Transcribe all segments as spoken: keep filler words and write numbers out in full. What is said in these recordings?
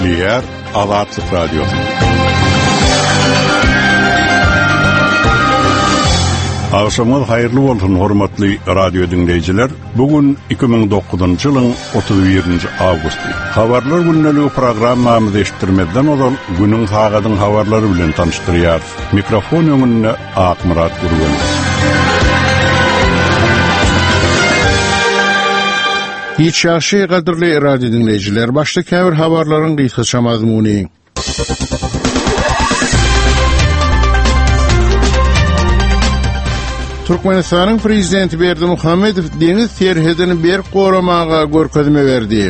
Eýär Azatlyk Radiosu. Agşamyz haýyrly bolsun hormatly radio dinleýijiler. Bugün iki ming dokuzunçy ýylyň otuz birinji awgusty. Habarlar günneligi programmamyzy eşitdirmeden ozal günüň sagadyň habarlary bilen tanışdyrýar. Mikrofon öňünde Akmurat Gurgun. Hiç yaşy gadyrly radio dinleýijiler, başda käbir habarlaryň gysgaça mazmuny. Türkmenistanyň prezidenti Berdimuhammedow deniz terhedini bir goramaga görkezme berdi.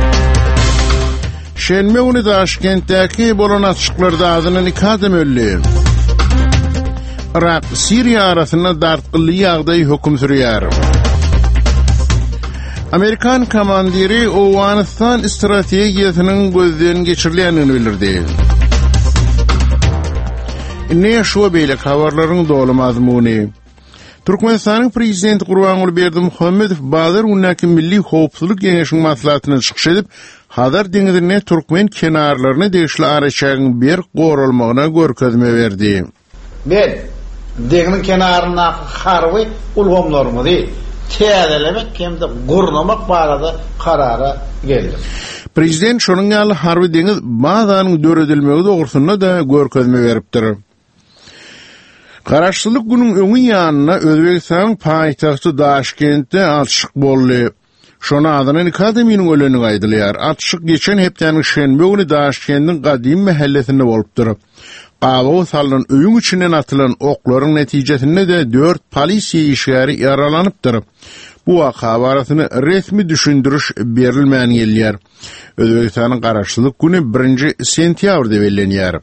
Şenme günü Taşkentdäki bolan atşyklarda adyny nikadym ölli. Irak, Siriýa arasynda dartgyly ýagdaý hökm sürýär. Amerikan komandiri Awganistan strategiýasynyň gözden geçirilenini bildirdi. Ne şu beýle habarlaryň dolu mazmuny. Türkmenistanyň prezidenti Gurbanuly Berdimuhammedow bazar unnaki milli howpsuzlyk geňeşiniň maslahatyna çykyş edip, Hazar deňizine Türkmen kenarlaryny deşli araçagyň bir gorulmagyna görkezme berdi. Ben deňiziň kenaryna harby ulgamlarymyzy täzelemek hemde gurnamak barada karara geldi. Prezident şonuň ýaly harby deňiz bazanyň döredilmegi dogrusyna da görkezme beripdir. Garaşsylyk günüň öňü ýanyna Özbekistanyň paýtagty Taşkentde atşyk boldy. Şona adyny nikadymynyň öleni gaýdylýar. Atşyk geçen hepdeniň şenbe günü Taşkentdiň gadim mahallesinde bolupdyr. Gabaw salynan öýüň içinden atylan oklaryň netijesinde de dört polisiýa işgäri ýaralanypdyr. Bu waka barasyny resmi düşündiriş berilmän gelýär. Özbekistanyň garaşsylyk günü birinji sentýabrda bellenýär.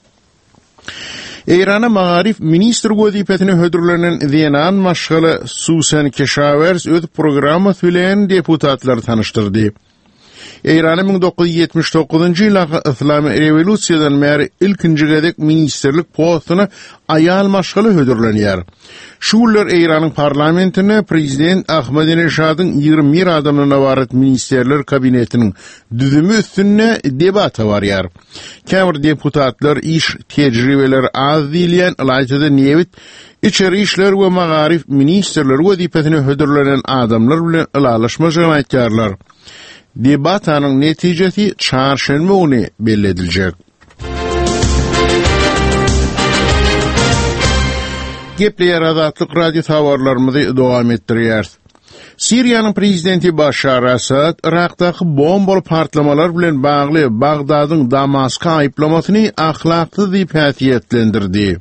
Eýrana Magarif ministr wezipetine hödürlenen Zenan Maşgaly Susan Keşavers öz programmasy bilen deputatlary tanışdyrdy. Eýrana ming dokuz yüz ýetmiş dokuzunçy ýylaky Islamy rewolýusiýadan bäri ilkinji gedek ministerlik postuny aýal Maşgaly hödürlenýär. Şu ýyllar Eýranyň parlamentine prezident Ahmadinejad'yň ýygrimi bir adamdan ibaret ministerler kabinetiniň düzümi üstünde debat barýar. Käbir deputatlar iş tejribeleri az diýilýän Elaýjada Nevit İçeri işler we Magarif ministerler wezipetine hödürlenen adamlar bilen ilalaşmagyny aýtýarlar. Debatanyň netijesi çarşenbe günü belli ediljek. Gepleýär Azatlyk radio habarlarymyzy dowam etdirýär. Siriýanyň prezidenti Başar Asad Irakdaky bombaly partlamalar bilen bagly Bagdadyň Damaska aýplamasyny ahlakly diýip häsiýetlendirdi.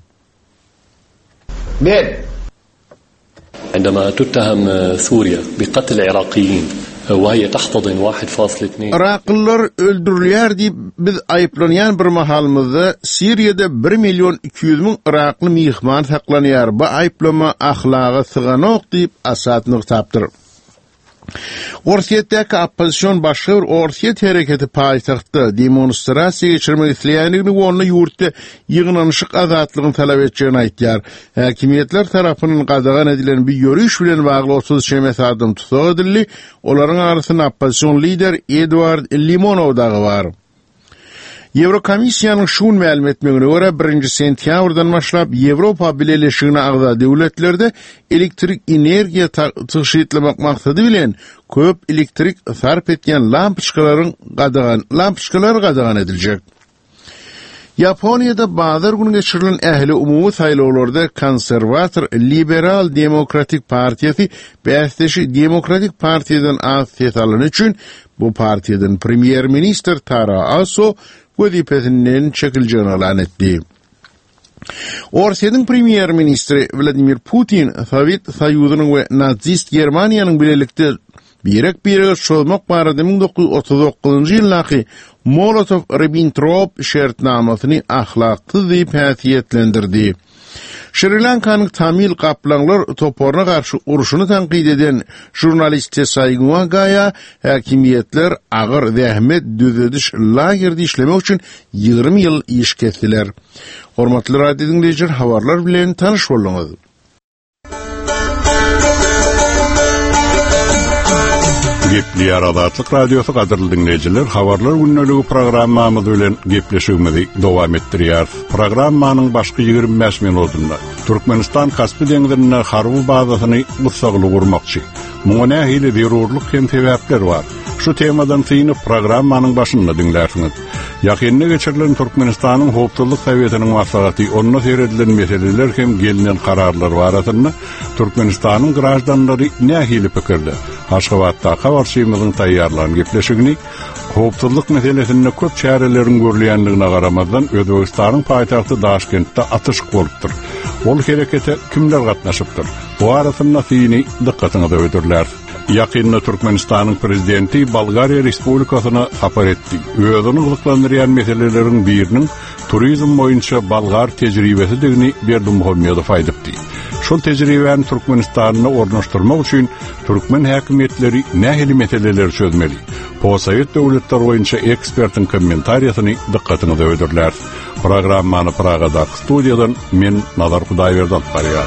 Ben عندما تتهم سوريا بقتل عراقيين وهي تحتضن واحد فاصلة اثنين Iraklılar öldürülýär diýip biz aýplanýan bir mahalymyzda Siriýede bir milyon iki yüz min Irakly mihman saklanýar. Bu aýplama ahlaga syganok diýip Asad nykapdyr. Orsiýetdäki opposision başga bir Orsiýet hereketi paýtagtda demonstrasiýa geçirmek isleýänligini we ony ýurtda ýygnanyşyk azatlygyny talap etjegini aýtýar. Häkimetler tarapynyň gadagan edilen bir ýörüş bilen bagly otuz şemes adam tutak edildi. Olaryň arasynda opposision lider Edward Limonow da bar. Eurokomisiýanyň şun ma'lum etmegine görä birinji sentýabrdan başlap Ýewropa Birleşigine agza döwletlerde elektrik energiýa taşyýtlamak maksady bilen köp elektrik sarf etýän lampyçkalaryň gadagan lampyçkalar gadagan ediljek. Yaponiýada bazar günü geçirilen ähli umumy saýlawlarda konserwator liberal demokratik partiýasy bästeşi demokratik partiýadan az ses alan üçin bu partiýadan premier minister Taro Aso wezipetinden çekilýän elan etdi. Orsiýanyň premier ministri Vladimir Putin Sowet Soýuzynyň we nazist Germaniýanyň bilelikde birek birege şolmak barada ming dokuz yüz otuz dokuzunçy ýylaky Molotov-Ribbentrop şertnamasyny ahlakly diýip häsiýetlendirdi. Sri Lankanyň Tamil gaplanlar toporuna garşy uruşuny tanqid eden jurnalist Saýguňa gaýa häkimiýetler agyr zähmet düzediş lagerde işlemek üçin ýygrimi ýyl iş kesdiler. Hormatly radio dinleýijiler, habarlar bilen tanyş bolýaňyz. Gepli Aradatlık Radyosu qadırlı dinleyiciler, habarlar günnölüğü programmamız bilen gepleşigimizi dowam etdirýär. Programmanyň başky ýygrimi beş minutunda Türkmenistan Kaspy deňizine harby bazasyny gysgaly gurmakçy. Muňa nähili zerurlyk hem sebäpler bar. Şu temadan synyp programmanyň başynda dinlersiňiz. Ýakynda geçirilen Türkmenistanyň howpsuzlyk Sowietynyň maslahaty, onda seredilen meseleler hem gelinen kararlar barasynda Türkmenistanyň graždanlary nähili pikirde. Aşgabatda habarçymyzyň taýýarlanan gepleşigini howpsuzlyk meselesinde köp çäreleriň görülýändigine garamazdan Özbegistanyň paýtagty Daşkentde atyşyk bolupdyr. Ol herekete kimler gatnaşypdyr? Bu arasynda syny dikkatyňizi öwürler. Ýakynda Türkmenistanyň prezidenti Bolgariýa Respublikasyna sapar etdi. Özüni gylyklandyrýan meseleleriň biriniň turizm boýunça Bolgar tejribesi degini Berdimuhammedow aýdypdy. Şol tejribäni Türkmenistanyna ornaşdyrmak üçin türkmen häkimetleri nähili meseleler çözmeli. Posowet döwletler boýunça ekspertiň kommentariýasyny dikkatyňizi öwürler. Programmany Pragada studiýadan men Nazar Hudaýberdi alyp barýar.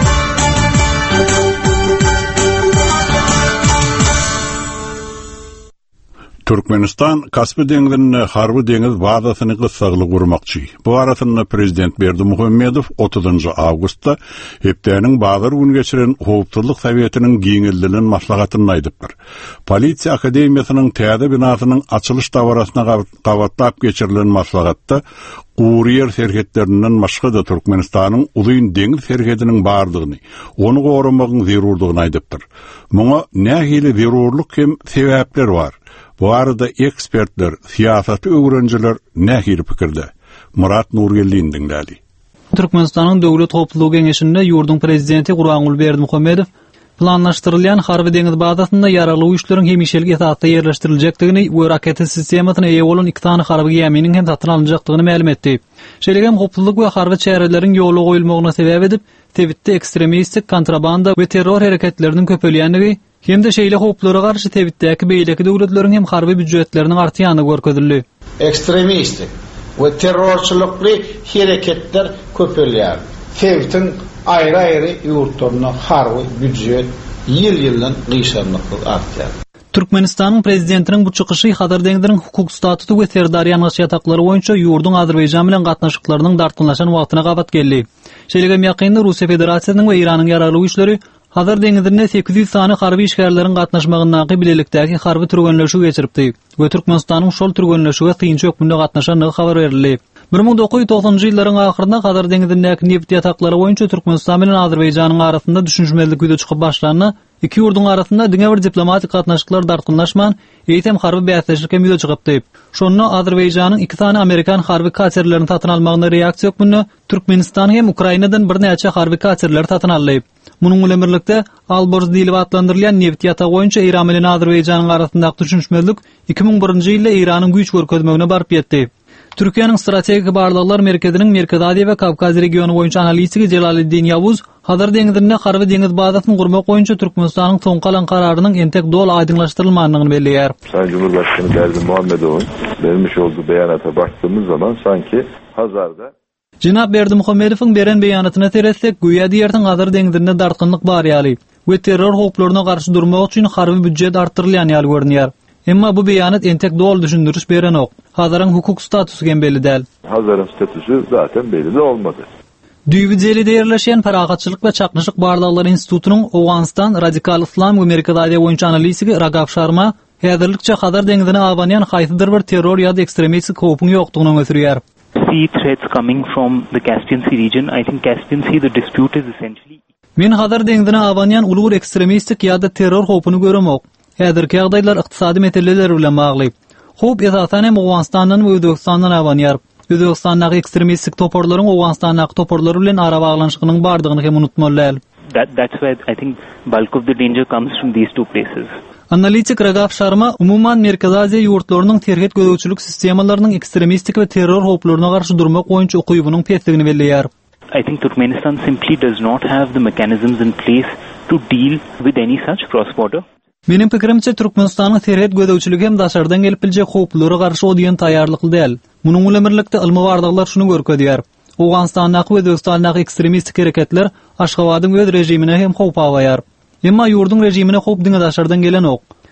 Türkmenistan Kaspy deňizine harby deňiz bazasyny gysgaly gurmakçy. Bu arasynda prezident Berdimuhammedow otuzynjy awgustda hepdeniň bazar gün geçiren howpsuzlyk Sowietynyň giňildilen maslahatyny aýdypdyr. Polisiýa akademiýasynyň täze binasynyň açylyş dawrasyna gawatlap geçirilen maslahatda Guriýer serhetlerinden başga da Türkmenistanyň ulyň deňiz serhetiniň bardygyny, onu goramagyň zerurlygyny aýdypdyr. Muňa nähili zerurlyk hem sebäpler bar. Bu arada ekspertler, siýasaty öwrenjiler nähili pikirde. Murat Nurgelliň dinlädi. Türkmenistanyň döwlet howpsuzlygy geňeşinde ýurdun prezidenti Gurbanguly Berdimuhammedow planlaşdyrylýan harby deňiz bazasynda ýaraly güýçleriň hemişelik esasda ýerleşdiriljekdigini we raket sistemasyna eýe bolan iki tane harby geminiň hem satyn alınjakdygyny ma'lum etdi. Şeýlegem howpsuzlyk we harby çäreleriň ýoly goýulmagyna sebäp edip, Tebitde ekstremistik, kontrabanda we terror hereketleriniň köpelýändigi hem-de şeýle howplara garşy Tebitdäki beýleki döwletleriň hem harby büdjetleriniň artýany görkezildi. Ekstremistik we terrorçylykly hereketler köpelýär. Tebit'in ayrı-ayrı ýurtlaryna harby büdjet ýyl-ýyldan gyşanlykly artýar. Türkmenistanyň prezidentiniň bu çykyşy Hadar deňiziniň hukuk statuty we Serdarýa ýataklary boýunça ýurdun Azerbaýjan bilen gatnaşyklarynyň dartynlaşan wagtyna gabat geldi. Şeýlegem ýakynda Russiýa Federasiýasynyň we Iranyň ýaraly güýçleri Hadar deňizinde sekiz ýüz sany harby işgärleriň gatnaşmagynyň bilelikdäki harby türgenleşigi geçiripdi. We Türkmenistanyň şol türgenleşige tynçy ökmünde gatnaşanyny habar berildi. bir ming dokuz ýüz togsanyňjy ýyllaryň ahyrynda Hadar deňizindäki neft ýataklary boýunça Türkmenistan bilen Azerbaýjanyň arasynda düşünşmezlik güýde çykyp başlanyny, iki ýurdun arasynda diňe bir diplomatik gatnaşyklar dartynlaşman, eýtem harby bäsleşik hem ýüze çykypdy. Şonda Azerbaýjanyň iki tane Amerikan harby katerlerini satyn almagyna reaksiýa ökmünde Türkmenistan hem Ukrainadan bir näçe harby katerleri satyn aldy. Munun bilen birlikde Alborz diýilip atlandyrylýan neft ýatagy boýunça Iran bilen Azerbaýjanyň arasyndaky düşünşmezlik iki ming birinji ýylda Iranyň güýç görkezmegine baryp ýetdi. Türkiýanyň strategik barlyklar merkeziniň Merkez Aziýa we Kavkaz regiony boýunça analitigi Jelaliddin Yavuz Hadar deňizinde harby deňiz bazasyny gurmak boýunça Türkmenistanyň soň kalan kararynyň entek dol aýdynlaşdyrylmagyny belliýär. Sayın Cumhurbaşkanı Berdimuhamedow'un vermiş olduğu beyanata baktığımız zaman sanki Hazar'da Cenab Berdimuhammedowyň beren beýanatyna teretsek, güýä diýerdiň Hadar deňizinde dartynlyk bar ýaly we terror howplaryna garşy durmak üçin harby büdjet artdyrylýan ýaly görünýär. Emma bu beýanat entek dol düşündürüş beren ok. Hazarın hukuk statüsü gen belli değil. Hazarın statüsü zaten belli de olmadı. Düýbüjeli yerleşen Paragatçylyk we Çaknaşyk Barlyklar Institutunyň Owganistan Radikal Islam we Merkez Aziýa boýunça analisigi Ragab Sharma häzirlikçe Hadar deňizine awanýan haýsydyr bir terror ýa-da ekstremistik howpyň ýokdugyny ösürýär. See threats coming from the Caspian Sea region. I think Caspian Sea the dispute is essentially. Men Hadar deňizine awanýan ulug ekstremistik ýa-da terror howpyny göremok. Häzirki ýagdaýlar ykdysady meseleler bilen bagly. Hop esasen hem Owganistandan we Özbegistandan awanýar. Özbegistandaky ekstremistik toporlaryň Owganistandaky toporlary bilen ara baglanşygynyň bardygyny hem unutmaly. That that's where I think bulk of the danger comes from these two places. Analitik Ragab Sharma umuman Merkez Aziýa ýurtlarynyň terhet gödöwçülük sistemalarynyň ekstremistik we terror howplaryna garşy durmak boýunça okuýubynyň pesligini belliýär. I think Turkmenistan simply does not have the mechanisms in place to deal with any such cross-border. Menin pikirimçe Türkmenistanyň terhet gödöwçüligi hem daşardan gelip biljek howplara garşy odýan taýýarlykly däl. Munyň bilen birlikde ilmi bardaglar şunu görkezýär. Owganistandaky we Özbegistandaky ekstremistik hereketler Aşgabatyň öz rejimine hem howp awaýar. Emma ýurdun rejimine howp diňe daşardan gelen ok.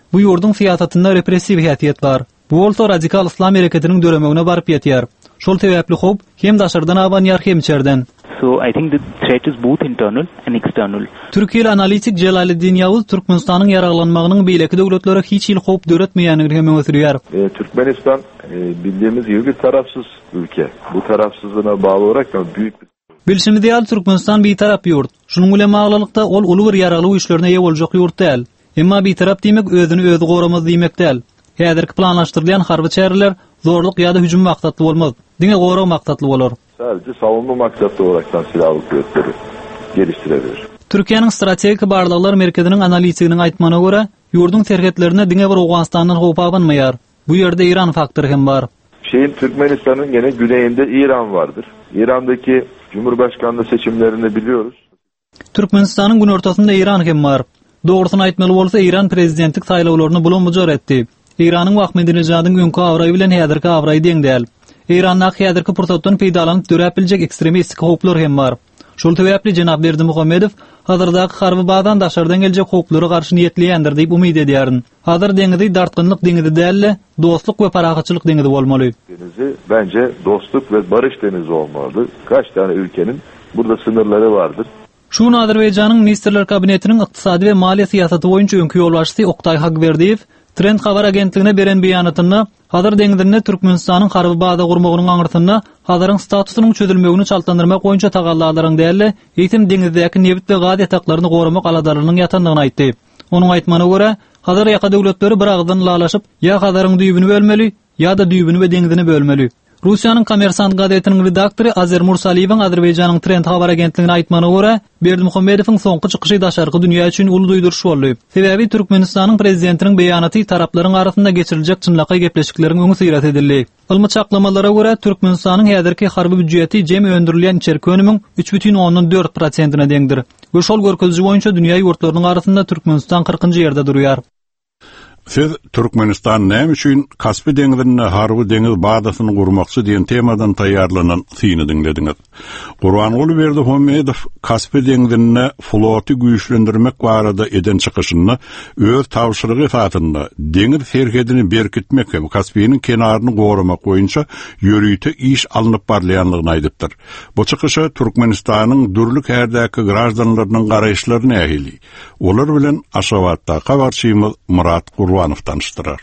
Bu ýurdun fiýatynda repressiw häsiýet bar. Bu bolsa radikal islam hereketiniň döremeğine baryp ýetýär. Şol sebäpli hop hem daşardan aban ýar hem içerden. So I think the threat is both internal and external. Türkiýeli analitik Jelaliddin Ýawuz Türkmenistanyň ýaraglanmagynyň beýleki döwletlere hiç il hop döretmeýändigini hem öňürýär. E, Türkmenistan e, bildiğimiz gibi bir tarafsız ülke. Bu tarafsızlığına bağlı olarak da büyük bir Bilşimi diýal Türkmenistan bir tarap ýurt. Şunuň bilen maglylykda ol uly bir ýaraglyk işlerine ýa boljak ýurt däl. Emma bir tarap diýmek özüni özü goramaz diýmek däl. Häzirki planlaşdyrılan harby çäreler zorluk ýa-da hüjüm maksatly bolmaz. Diňe gorak maksatly bolar. Sadece savunma maksatlı olaraktan silahlı kuvvetleri geliştirebilir. Türkiýanyň strategik barlyklar merkeziniň analitikiniň aýtmagyna görä, ýurdun terhetlerine diňe bir Awganistanyň howpa abanmaýar. Bu ýerde İran faktory hem bar. Şeyin Türkmenistan'ın gene güneyinde İran vardır. İran'daki Cumhurbaşkanlığı seçimlerini biliyoruz. Türkmenistanyň gün ortasynda İran hem bar. Dogrusyny aýtmaly bolsa İran prezidentlik saýlawlaryny bulan mujar etdi. İranyň Ahmedinejadiň öňkü awraý bilen häzirki awraý deň däl. İran'da häzirki pursatdan peýdalanyp döräpilejek ekstremistik howplar hem bar. Şol sebäpli Jenap Berdimuhammedow hazırdaky harby badan daşardan geljek howplara garşy niýetliýändir diýip umyd edýärin. Hazır deňizi dartgynlyk deňizi däl, dostluk we parahatçylyk deňizi bolmaly. Denizi bence dostluk ve barış denizi olmalı. Kaç tane ülkenin burada sınırları vardır. Şu Azerbaýjanyň Ministrler Kabinetiniň ykdysady we maliýe syýasaty boýunça öňkü ýolbaşçysy Oktay Hagberdiýew Trend habar agentligine beren beýanatynda Hazır deňizinde Türkmenistanyň harby baza gurmagynyň aňyrtynda hazaryň statusynyň çözülmegini çaltandyrmak boýunça tagallalaryň däli, ýetim deňizdäki nebit we gaz ýataklaryny goramak aladarynyň ýatandygyny aýtdy. Onuň aýtmagyna görä, Hazar ýaka döwletleri bir agdan lalaşyp, ýa hazaryň düýbüni bölmeli, ýa-da düýbüni we deňizini bölmeli. Russiýanyň Kommersant gazetiniň redaktory Azer Mursaliýewiň Azerbaýjanyň Trend habar agentligine aýtmagyna görä, Berdimuhammedowyň soňky çykyşy daşarky dünýä üçin uly duýduruş boldy. Sebäbi Türkmenistanyň prezidentiniň beýanaty taraplaryň arasynda geçiriljek çynlakay gepleşikleriň öňü syrat edildi. Ilmy çaklamalara görä Türkmenistanyň häzirki harby büdjeti jem öndürilen içerki önümiň üç бүтүn onuň dört prosentina deňdir. Bu şol görkezji boýunça dünýä ýurtlarynyň arasynda Türkmenistan kırkıncı ýerde durýar. Siz Türkmenistan näme üçin Kaspy deňizine harby deňiz bazasyny gurmakçy diýen temadan taýýarlanan syny dinlediňiz. Gurbanuly Berdimuhammedow Kaspy deňizine floty güýçlendirmek barada eden çykyşyny öz tawşyrygy esasynda deňiz serhedini berkitmek we Kaspynyň kenaryny goramak boýunça ýörüýte iş alınıp barlaýanlygyny aýdypdyr. Bu çykyşy Türkmenistanyň dürlük härdäki grażdanlarynyň garaýşlaryna ähili. Olar bilen Aşgabatda habarçymyz Murat Gurbanov tanıştırar.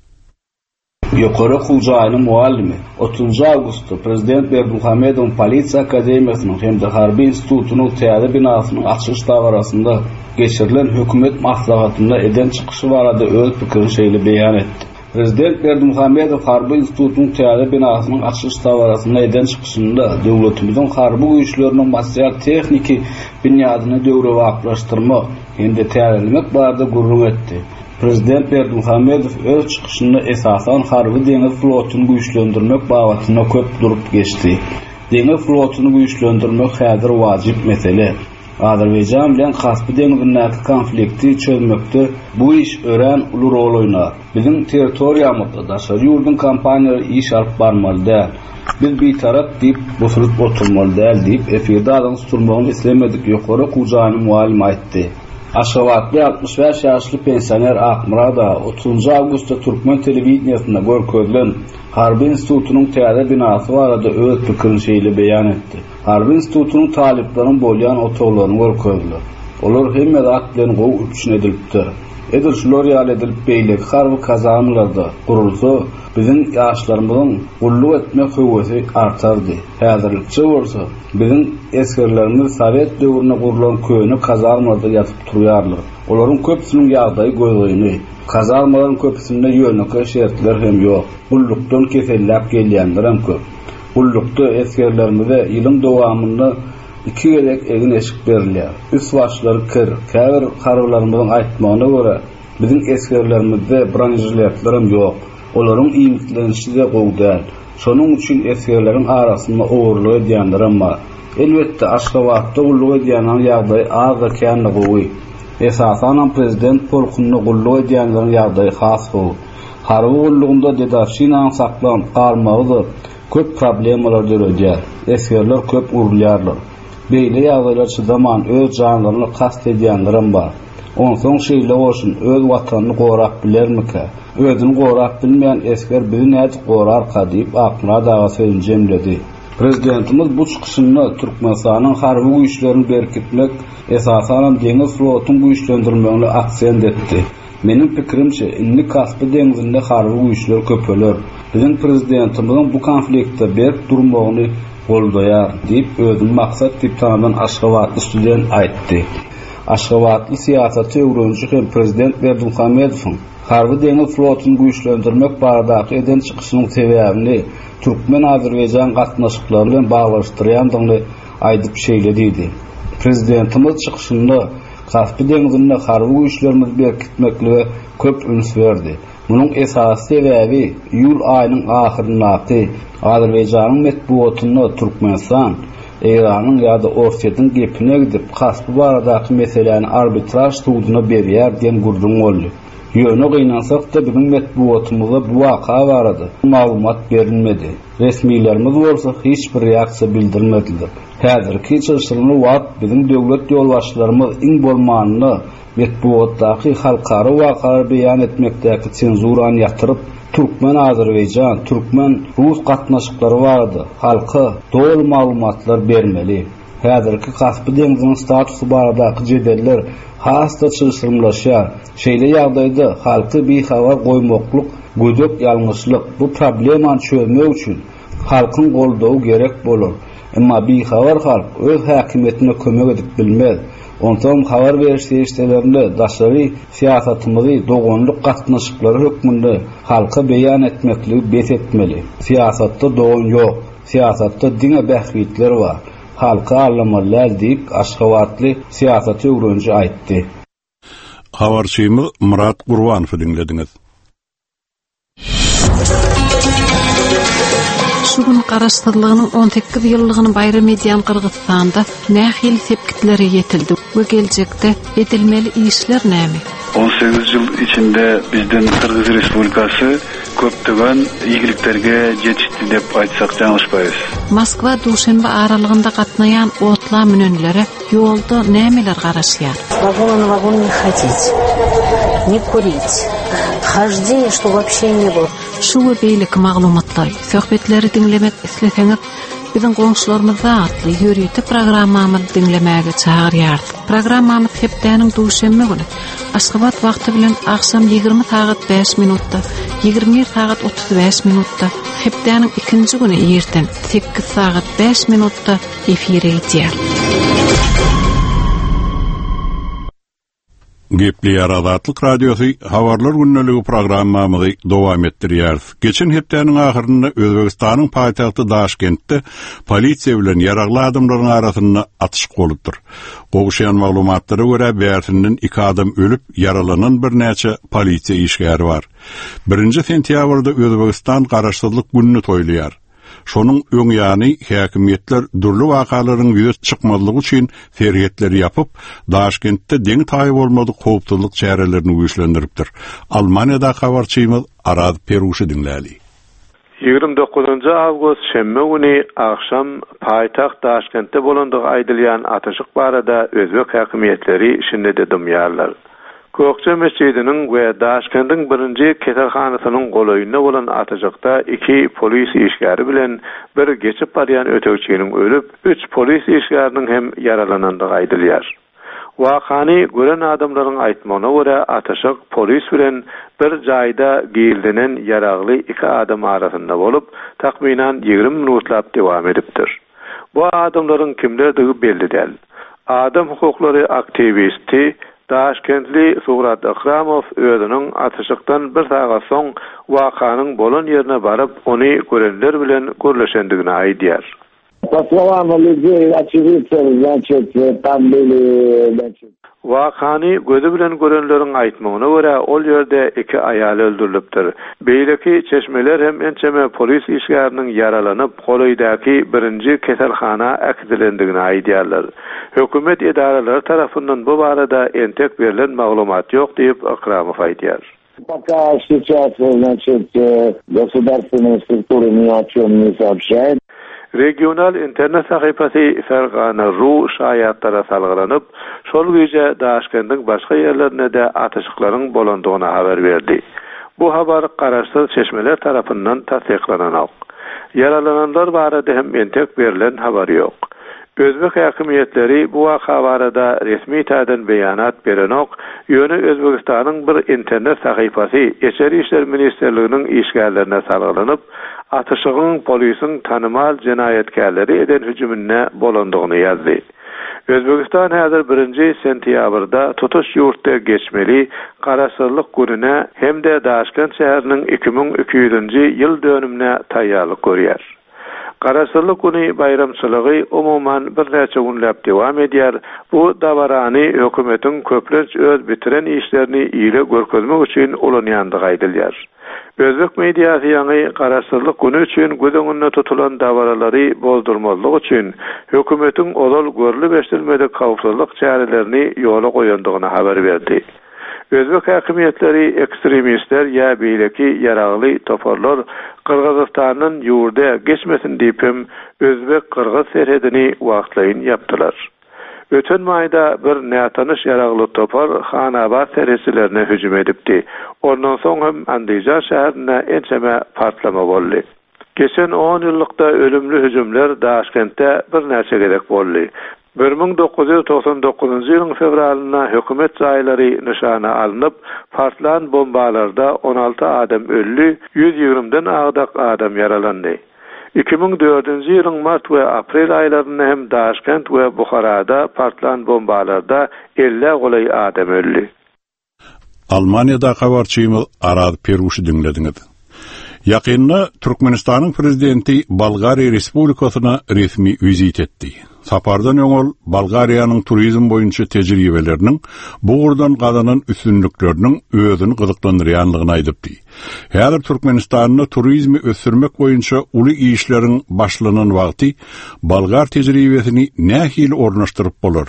Ýokary Hujaýynyň muallimi otuzunçy awgustda Prezident Berdimuhammedow Polisiýa Akademiýasynyň hem-de Harby Institutunyň täze binasynyň açyş dawarasynda geçirilen hökümet maslahatynda eden çykyşy barada öz pikirini şeýle beýan etdi. Prezident Berdimuhammedow Harby Institutunyň täze binasynyň açyş dawarasynda eden çykyşynda döwletimiziň harby güýçleriniň material texniki binýasyny döwre wagtlaşdyrmak hem-de täzelemek barada gurrun etdi. Prezident Berdimuhammedow öz çykyşynda esasan harby deňiz flotyny güýçlendirmek babatyna köp durup geçdi. Deňiz flotyny güýçlendirmek häzir wajyp mesele. Azerbaýjan bilen Kaspy deňizindäki konflikti çözmekde bu iş ören uly rol oýnar. Bizim territoriýamyzda daşary ýurdun kompaniýalary iş alyp barmaly däl. Biz bir tarap diýip bosurup oturmaly däl diýip efirde adam surmagyny islemedik. Ýokary Hujaýynyň muallimi aýtdy. Aşgabatda altmış beş ýaşly pensioner Akmurada otuzunçy awgustda Türkmen telewizionyasynda görkezlen Harby Institutunyň täze binasy barada öz pikirini şeýle beýan etdi. Harby Institutunyň taliplerini bolýan otoglaryny görkezdi. Olar hemme zat bilen gowy üçin edilipdir. Edilşler ýaly edilip beýlek harby kazanlarda gurulsa bizim ýaşlarymyzyň gulluk etmek höwesi artardy. Häzirlikçe bolsa bizim eskerlerimiz Sowet döwrüne gurulan köýnü kazanlarda ýatyp turýarlar. Olaryň köpsiniň ýagdaýy goýgyny, kazanmalaryň köpsinde ýönlükli şertler hem ýok. Gullukdan keselläp gelýänler hem köp. Gullukda eskerlerimize ýylyň dowamynda iki gerek egin eşik berilýär. Üst başlary kir, käbir harbylarymyzyň aýtmagyna görä, bizim eskerlerimizde branjiletlerim ýok. Olaryň iýmitlenişi de gowdal. Şonuň üçin eskerleriň arasynda owurlyk edýänlerim bar. Elbetde Aşgabatda gulluk edýän ýagdaý az ekeni gowy. Esasan prezident polkuny gulluk edýänleriň ýagdaýy has gowy. Harby gullugynda dedaşynyň saklanıp galmagy köp problemalar döredýär. Eskerler köp urulýarlar. Beýle ýagdaýlar zaman öz janlaryny kast edýänlerim bar. Onsoň şeýle bolsun öz watanyny gorap bilermika? Özüni gorap bilmeýän esker biri näde gorarka diýip aklyna daga sözün jemledi. Prezidentimiz bu çykyşyny Türkmenistanyň harby güýçlerini berkitmek, esasan deňiz flotyny güýçlendirmekle aksent etdi. Menin pikirimçe, inni Kaspy deňizinde harby güýçler köpeler. Bizim prezidentimizin bu konfliktde berk durmagyny goldaýar diýip özüni maksat diýip tamamen Aşgabatly student aýtdy. Aşgabatly siýasatçy öwrençi hem prezident Berdimuhamedowyň harby deňiz flotyny güýçlendirmek baradaky eden çykyşynyň sebäbini Türkmen Azerbaycan gatnaşyklary bilen baglaşdyrýandygyny aýdyp şeýlediydi. Prezidentimiz çykyşynda Kaspy deňizinde harby güýçlerimiz berkitmekle köp üns berdi. Munyň esasy sebäbi iýul aýynyň ahyryndaky Azerbayjanyň metbuatyny Türkmenistan, Iranyň ýa-da Orsiýatyň gepine gidip Kaspy baradaky meseleni arbitraj sudyna berýär diýen gurrun boldy. Ýöne gynansak da bizim metbuatymyza bu waka barady. Maglumat berilmedi. Resmiýlerimiz bolsa hiç bir reaksiýa bildirmediler. Häzirki çyşylyny wagt bizim döwlet ýolbaşçylarymyz iň bolmanyny metbuatdaky halkara wakalar beýan etmekdäki senzurany ýatyryp Türkmen Azerbaycan, Türkmen Rus gatnaşyklary barady. Halka dol maglumatlar bermeli. Häzirki Kaspy deňiziniň statusy baradaky jedeller hasta çyşyrmlaşýar. Şeýle ýagdaýda halky bihabar goýmaklyk, gödök ýalňyşlyk bu problemany çözmek üçin halkyň goldawy gerek bolar. Emma bihabar halk öz häkimetine kömek edip bilmez. Ondan habar beriş işlerinde daşary siýasatymyzy dogonlyk gatnaşyklary hökmünde halka beýan etmekli bet etmeli. Siýasatda dogon ýok, siýasatda diňe bähwitler bar. Halka anlamalar diýip Aşgabatly siýasatçy öwrençi aýtdy. Habarçymyz Murat Gurbanowy dinlediňiz. Şugun garaşdyrlygynyň on sekiz ýyllygyny bayram edýän Kyrgyzstanda nähil sepkitleri yetildi we geljekde edilmeli işler näme? on sekiz ýyl içinde bizden Kırgız Respublikasy köpdegen iýgiliklerge jetişdi dep aýtsak jaňyşpaýbys. Moskwa Duşanbe aralygynda gatnaýan otla münenlere ýolda nämeler garaşýar? Вагон на вагон не ходить, не курить. Хождение, что вообще не было. Şu we beýlik maglumatlar, söhbetleri dinlemek isleseňiz, bizim goňşularymyza atly ýürüýti programmamyzy dinlemäge çagyrýar. Programmamyz hepdeniň duşanbe güni Aşgabat wagty bilen akşam ýygrimi saat beş minutda, ýygrimi bir saat otuz beş minutda, hepdeniň ikinji güni ýerden sekiz saat beş minutda efire edýär. Gepli Azatlyk Radiosu Habarlar günneligi programmamyzy dowam etdirýär. Geçen hepdeniň ahyrynda Özbegistanyň paýtagty Daşkentde polisiýa bilen ýaragly adamlaryň arasynda atyşyk bolupdyr. Goguşýan maglumatlara görä bärsinden iki adam ölüp yaralanan bir näçe polisiýa işgäri bar. birinji sentýabrda Özbegistan garaşdyrlyk gününi toýlaýar. Şonuň öňýany häkimetler durly wakalaryň ýüze çykmadylygy üçin ferhetleri ýapyp, Daşkentde deň taý bolmady howpsuzlyk çärelerini güýçlendiripdir. Almaniýada habarçymyz Arad Peruşy dinläli. ýygrimi dokuzunçy awgust şemme güni akşam paýtagt Daşkentde bolandygy aýdylýan atyşyk barada özbek häkimetleri şinde dedimýarlar. Kökçe mescidinin we Daşkentin birinji ketelhanasynyň golaýyna bolan atyjykda iki polis işgäri bilen bir geçip barýan ötöwçiniň ölüp, üç polis işgäriniň hem yaralanandygy aýdylýar. Wakany gören adamlaryň aýtmagyna görä atyşyk polis bilen bir jaýda giýildinen yaragly iki adam arasynda bolup, takminan ýygrimi minutlap dowam edipdir. Bu adamlaryň kimlerligi belli däl. Adam hukuklary aktivisti Daşkentli Surat Akramow özüniň atyşykdan bir sagat soň wakanyň bolan ýerine baryp, ony görenler bilen görleşendigini aýdýar. Wakany gözü bilen görenleriň aýtmagyna görä, ol ýerde iki aýal öldürilipdir. Beýleki çeşmeler hem ençeme polis işgäriniň yaralanyp, golaýdaky birinji keselhana äkidilendigini aýdýarlar. Hökümet idaralary tarapyndan bu barada entek berilen maglumat ýok diýip Akramow aýdýar. Пока сейчас, значит, государственные структуры ни о чем не сообщают. Regional internet sahypasy Fergana Ru şaýatlara salgylanyp, şol güýje Daşkendiň başga ýerlerine de atyşyklaryň bolandygyna habar berdi. Bu habar garaşsyz çeşmeler tarapyndan tasdiqlananok. Yaralananlar barada hem entek berilen habar ýok. Özbek hakimiyetleri bu waka barada resmi taýdan beýanat berenok, ýöne Özbekistanyň bir internet sahypasy Içeri işler ministerliginiň işgärlerine salgylanyp, atyşygyň polisiň tanymal jenayetkerleri eden hüjümüne bolandygyny ýazdy. Özbekistan häzir birinji sentýabrda tutuş ýurtda geçmeli garaşsyzlyk gününe hemde Daşkent şäheriniň iki bin iki ýüzünji ýyl dönümine taýýarlyk görýär. Garaşsyzlyk güni bayramçylygy umuman bir näçe günläp dowam edýär. Bu dawarany hökümetiň köplenç öz bitiren işlerini ýyly görkezmek üçin ulanýandygy aýdylýar. Özbek mediýasy ýaňy garaşsyzlyk güni üçin göz tutulan dawaralary bozdurmalyk üçin hökümetiň olal görülip eşdilmedik hawpsuzlyk çärelerini ýola goýandygyny habar berdi. Özbek hakimiyetleri ekstremistler ýa beýleki ýaragly toparlar Kırgızstanyň ýurda geçmesin diýip hem Özbek-Kırgız serhedini wagtlaýyn ýapdylar. Öten maýda bir nätanış ýaragly topar Hanabad serheslerine hüjüm edipdi. Ondan soň hem Andijan şäherine ençeme partlama boldy. Geçen on ýyllykda ölümli hüjümler Daşkentde bir näçe gerek boldy. bir bin dokuz yüz toksan dokuzunji ýylyň fevralyna hökümet jaýlary nyşana alınıp, partlan bombalarda on alty adam öldü, yüz ýigrimden agdak adam yaralandy. iki bin dördünji ýylyň mart we aprel aýlarynda hem Daşkent we Buharada partlan bombalarda elli golay adam öldü. Almaniýada habarçymyl Arad Peruşy dinlediňiz. Ýakynda Türkmenistanyň prezidenti Bolgariýa Respublikasyna resmi wizit etdi. Sapardan öňol Bolgariýanyň turizm boýunça tejribeleriniň bu gurdan gazanan üstünlükleriniň özüni gyzyklandyrýanlygyny aýdypdy. Häzir Türkmenistanyň turizmi ösürmek boýunça uly işleriň başlanan wagty Bolgar tejribesini nähili ornaşdyryp bolar.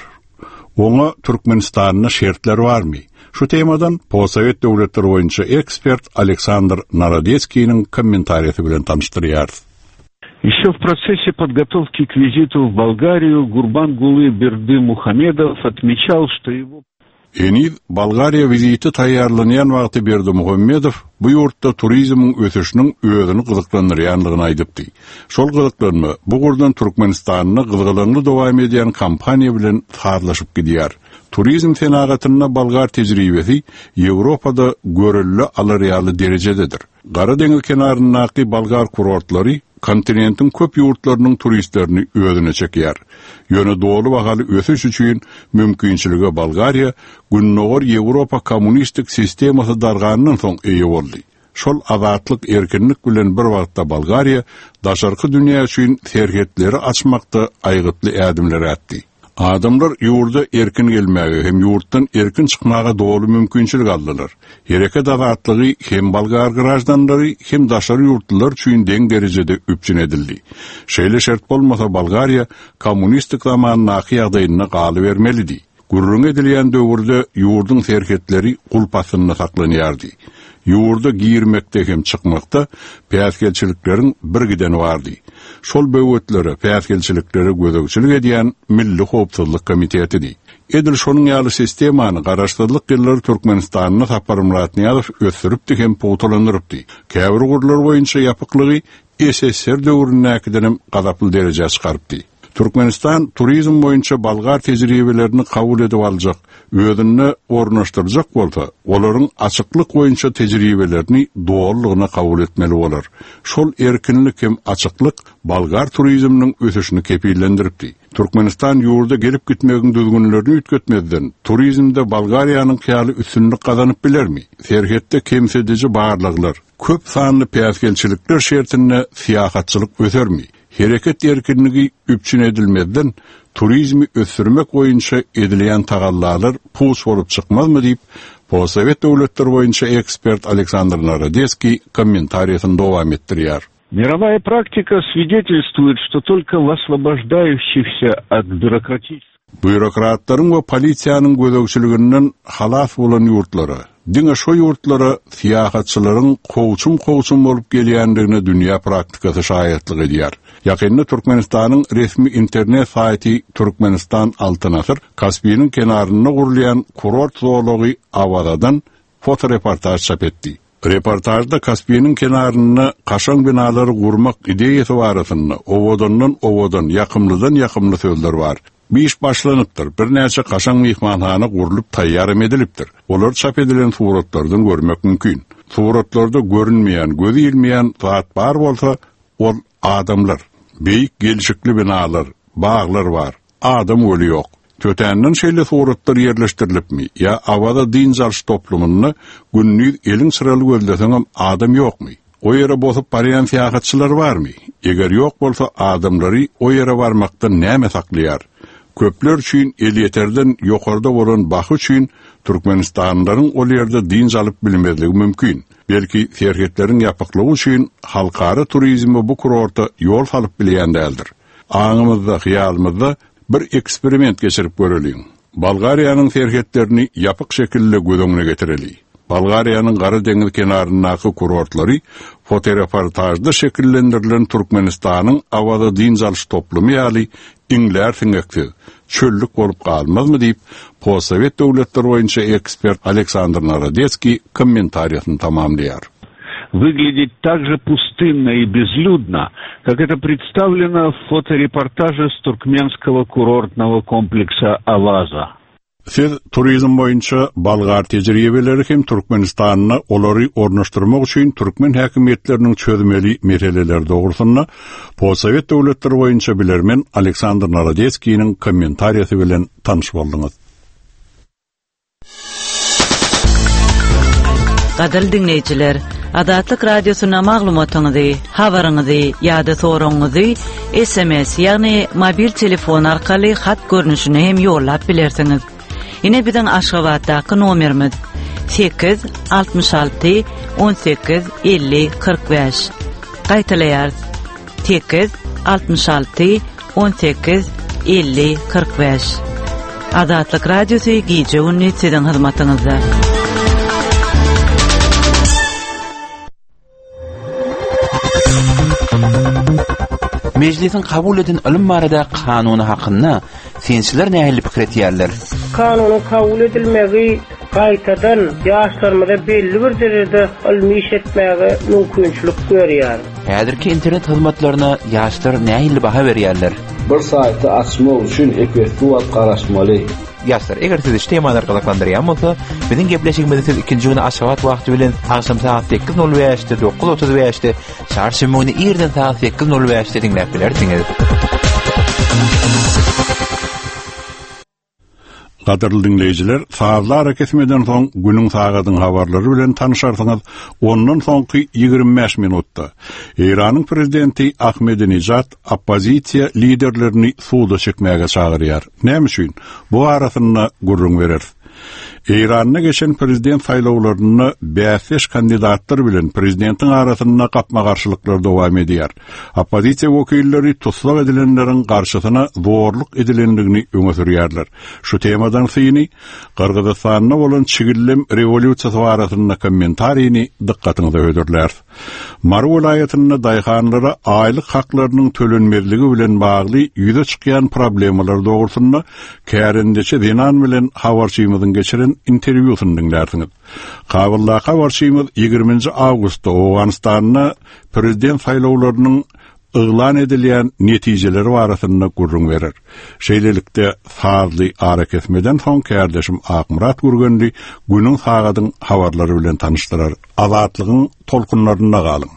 Oňa Türkmenistanyň şertleri barmy? Şu temadan Possovet döwletleri boýunça ekspert Aleksandr Narodецкийниň kommentariýasy bilen tanışdyrýar. Еще в процессе подготовки к визиту в Болгарию Гурбангулы Бердымухамедов отмечал, что его... Eniz Bolgariýa viziti taýýarlanýan wagty Berdimuhamedov bu ýurtda turizmiň ösüşiniň özüni gyzyklandyrýanlygyny aýdypdy. Şol gyzyklanma bu gurdan Türkmenistanyny gyzgylanyny dowam edýän kampaniýa bilen harlaşyp gidýär. Turizm senagatyna Bolgar tejribesi Ýewropada görüllü alarýaly derejededir. Gara deňiz kenaryndaky Bolgar kurortlary kontinentin köp ýurtlarynyň turistlerini özüne çekýär. Ýöne dolu bahaly ösüş üçin mümkinçiligi Bolgariýa günnogor Ýewropa kommunistik sistemasy darganynyň soň eýe boldy. Şol azatlyk erkinlik bilen bir wagtda Bolgariýa daşarky dünýä üçin serhetleri açmakda aýgytly ädimler atdy. Adamlar ýurda erkin gelmäge hem ýurtdan erkin çykmaga dolu mümkinçilik aldylar. Hereket azatlygy hem Bolgar grajdanlary hem daşary ýurtlar üçin deň derejede üpçün edildi. Şeýle şert bolmasa Bolgariýa kommunistik zamanyny ýagdaýyna galy bermelidi. Gurrun edilýän döwürde ýurdun serhetleri gulpasyna saklanýardy. Ýurda girmekde hem çykmakda päsgelçilikleriň bir gideni bardy. Şol böwetleri, päsgelçilikleri gözegçilik edýän Milli Howpsuzlyk Komitetidir. Edil şonuň ýaly sistemany garaşdyrlyk ýyllary Türkmenistanyny Sapar Muratniýazow ösüripdi hem pogtalandyrypdy. Käbir gurlar boýunça ýapyklygy S S S R döwrünäkidenem gazaply derejä çykarypdy. Türkmenistan turizm boýunça Bolgar tejribelerini kabul edip aljak, özüni ornaşdyrjak bolsa, olaryň açyklyk boýunça tejribelerini doğallygyna kabul etmeli bolar. Şol erkinlik hem açyklyk Bolgar turizminiň ösüşini kepillendiripdi. Türkmenistan ýurda gelip gitmegiň düzgünlerini ütketmezden turizmde Bolgariýanyň ýaly üstünlük gazanyp bilermi? Serhetde kemsedici barlyklar, köp sanly päsgelçilikler şertinde siýahatçylyk ösermi? Hereket erkinligi üpçün edilmezden turizmi ösürmek boýunça edilýän tagallarlar pus bolup çykmazmy diýip Possovet döwletleri boýunça ekspert Aleksandr Narodецкий kommentariýasyny dowam etdirýär. Мировая практика свидетельствует, что только в освобождающихся от бюрократических... Bürokratlaryň we polisiýanyň gözegçiliginden halas bolan ýurtlary, Diňe şo ýurtlara siýahatçylaryň kowçum-kowçum bolup gelýändigine dünýä praktikasy şahyatlyk edýär. Ýakynda Türkmenistanyň resmi internet saýty Türkmenistan Altyn Asr Kaspiynyň kenaryna gurulýan kurort zoology Awadadan fotoreportaj çap etdi. Reportajda Kaspiynyň kenaryna kaşaň binalary gurmak ideýasy barasynda owodandan owodan ýakymlydan ýakymly sözler bar. Bir iş başlanıptır. Bir näçe kaşaň mehmanhana gurulup taýýar edilipdir. Olar çap edilen suratlardan görmek mümkin. Suratlarda görünmeýän, gözi ilmeýän zat bar bolsa, ol adamlar. Beýik gelişikli binalar, baglar bar. Adam öli ýok. Tötänden şeýle suratlar ýerleşdirilipmi? Ya awada din zarş toplumyny günnüz eliň sıraly gözleseňem adam ýokmy? O ýere bozup barýan siýahatçylar barmy? Eger ýok bolsa adamlary o ýere barmakdan näme saklaýar? Köpler üçin el ýeterden ýokarda bolan bahy üçin Türkmenistanlaryň ol ýerde din alyp bilmezligi mümkin. Belki serhetleriň ýapyklygy üçin halkara turizmi bu kurorta ýol salyp bilýändir. Aňymyzda, hyýalymyzda bir eksperiment geçirip görelim. Bulgariýanyň serhetlerini ýapyk şekilde göz getireli. Bulgariýanyň Gara deňiz kenaryndaky kurortlary fotoreportajda şekillendirilen Türkmenistanyň awada din alyş toplumy ýaly iňler siňekdi. Çöllük bolup galmazmy diýip, Possovet döwletleri boýunça ekspert Aleksandr Narodецкий комментариясын тамамлýar. Выглядит так же пустынно и безлюдно, как это представлено в фоторепортаже с туркменского курортного комплекса Аваза. Siz turizm boýunça Balgar tejribeleri hem Türkmenistanyna olary ornaşdyrmak üçin türkmen häkimetleriniň çözmeli meseleler dogrusyna Possovet döwletleri boýunça bilermen Aleksandr Narodецкийниň kommentariýasy bilen tanyş boldyňyz. Gaderli dinleyijiler, Adatlyk radiosyna maglumatyňyzy, habaryňyzy ýa-da soraňyzy S M S ýagny mobil telefon arkaly hat görnüşine hem ýollap bilersiňiz. Ine biziň Aşgabatdaky nomerimiz sekiz altmış alty on sekiz elli kırk beş. Gaýtalaýar sekiz altmış alty on sekiz elli kırk beş. Adatlyk radiosy gije ünni siziň hyzmatyňyzda. Meclisin kabul eden ilim barada kanuny hakynda sençiler nähili pikir etýärler? Kanunun kabul edilmegi gaýtadan ýaşlarymyza belli bir derejede ilmi iş etmäge mümkinçilik görýär. Häzirki internet hyzmatlaryna ýaşlar nähili baha berýärler? Bir saýty açmak üçin epey wagt garaşmaly. Ýaşlar, eger siz iştemalar galaklandyrýan bolsa, biziň gepleşigimizi siz ikinji güni Aşgabat wagty bilen akşam saat sekiz nol beşde dokuz otuz beşde çarşamby ýerden saat sekiz nol beşde dinläp bilersiňiz. Gaderli dinleyijiler, saatlar hareketmeden soň günüň sagadyň habarlary bilen tanışarsyňyz. Ondan soňky ýygrimi beş minutda Iranyň prezidenti Ahmadinejad oppozisiýa liderlerini suwda çekmäge çagyrýar. Näme üçin? Bu arasynda gurrun berer. İran'a geçen prezident saýlawlaryny beş kandidatlar bilen prezidentin arasynda gapma garşylyklar dowam edýär. Oppozisiýa wekilleri tutlak edilenleriň garşysyna zorluk edilendigini öňe sürýärler. Şu temadan syny Kırgızstanyň bolan çigillem revolýusiýasy barasynda kommentariýini dikkatiňize öýdürler. Mary welaýatynyň daýhanlara aýlyk haklarynyň tölenmezligi bilen bagly ýüze çykýan problemalar dogrusyna kärendeçe Zenan bilen habarçymyzyň geçiren interwýusyny dinlersiňiz. Kabulda habarçymyz ýygrimiňji awgustda Owganistanyna prezident saýlawlarynyň ıglan edilýän netijeleri barasynda gurrun berer. Şeýlelikde fazly ara kesmeden soň kärdeşim Akmurat Gurgenli günüň sagadyň habarlary bilen tanışdyrar. Azatlygyň tolkunlaryna galyň.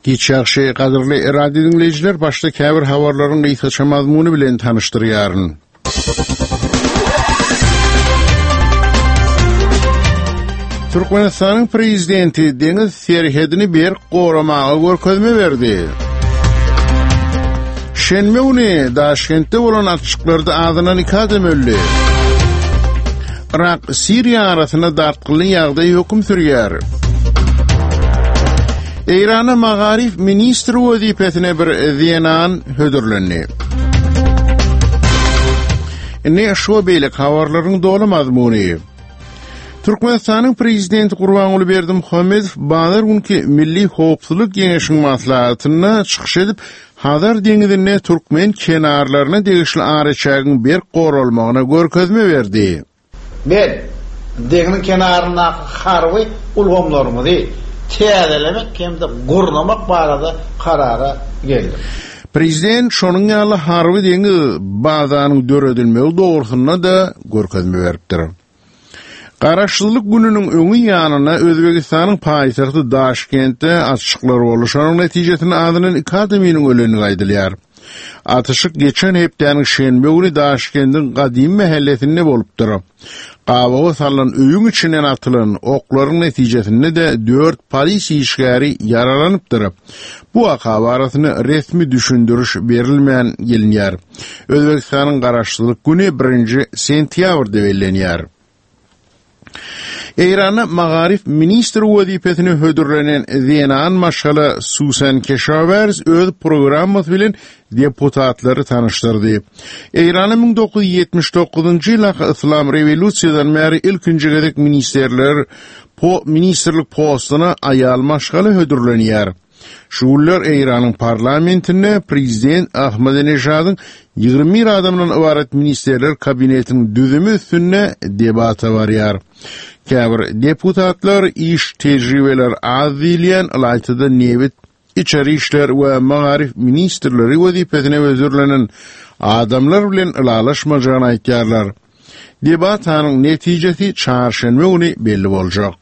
Geçäkşe gadyrly radio dinleyijiler, başda käbir habarlaryň gysgaça mazmuny bilen tanışdyrýaryn. Türkmenistanyň prezidenti Deňiz Serhedini bir goramaga görkezme berdi. Şenme güni Daşkentde bolan atışyklarda adyna nikah demeli. Irak Siriýa arasyna dartgyly ýagdaý hökm sürýär. Eýrana Magarif ministri wezipetine bir zienan hödürlendi. Ne şo beýlik habarlaryň doly mazmuny. Türkmenistanyň prezidenti Gurbanuly Berdimuhammedow bazar günkü Milli Howpsuzlyk Geňeşiniň maslahatyna çykyş edip, Hazar deňizine Türkmen kenarlaryna degişli araçagyň bir goralmagyna görkezme berdi. Ben deňiň kenaryna harwy ulgamlarymyzy täzelemek hemde gurnamak barada karara geldim. Prezident şonuň ýaly harwy deňiz bazanyň döredilmegi dogrusyna da görkezme beripdir. Garaşsyzlyk gününiň öňü ýanyna Özbegistanyň paýtagty Daşkentde atışyklar boluşanyň netijesinde adynyň akademiyanyň öleni gaýdylýar. Atışyk geçen hepdeniň şenbe güni Daşkentdiň gadim mahallesinde bolupdyr. Gabaga salan öýüň içinden atylan oklaryň netijesinde de dört polis işgäri yaralanypdyr. Bu waka barasyny resmi düşündiriş berilmän gelinýär. Özbegistanyň garaşsyzlyk güni birinji sentýabrda bellenýär. Eýrana Magarif ministri wezipetine hödürlenen Zenan Maşgala Susan Keşavers öz programmasy bilen deputatlary tanışdyrdy. Eýrana ming dokuz yüz ýetmiş dokuzunjy ýyla İslam rewolýusiýadan bäri ilkinji gedek ministerler po ministerlik postuna aýal Maşgala hödürlenýär. Şuullar Eýranyň parlamentine prezident Ahmadinejad'yň ýygrimi bir adamdan ibaret ministerler kabinetiniň düzümi üstünde debata barýar. Käbir deputatlar iş tejribeler az bilýän alaytyda Nevit içeri işler we Magarif ministrleri wezipetine özürlenen adamlar bilen ılaşmajagyny aýtýarlar. Debatanyň netijesi çarşenbe güni belli boljak.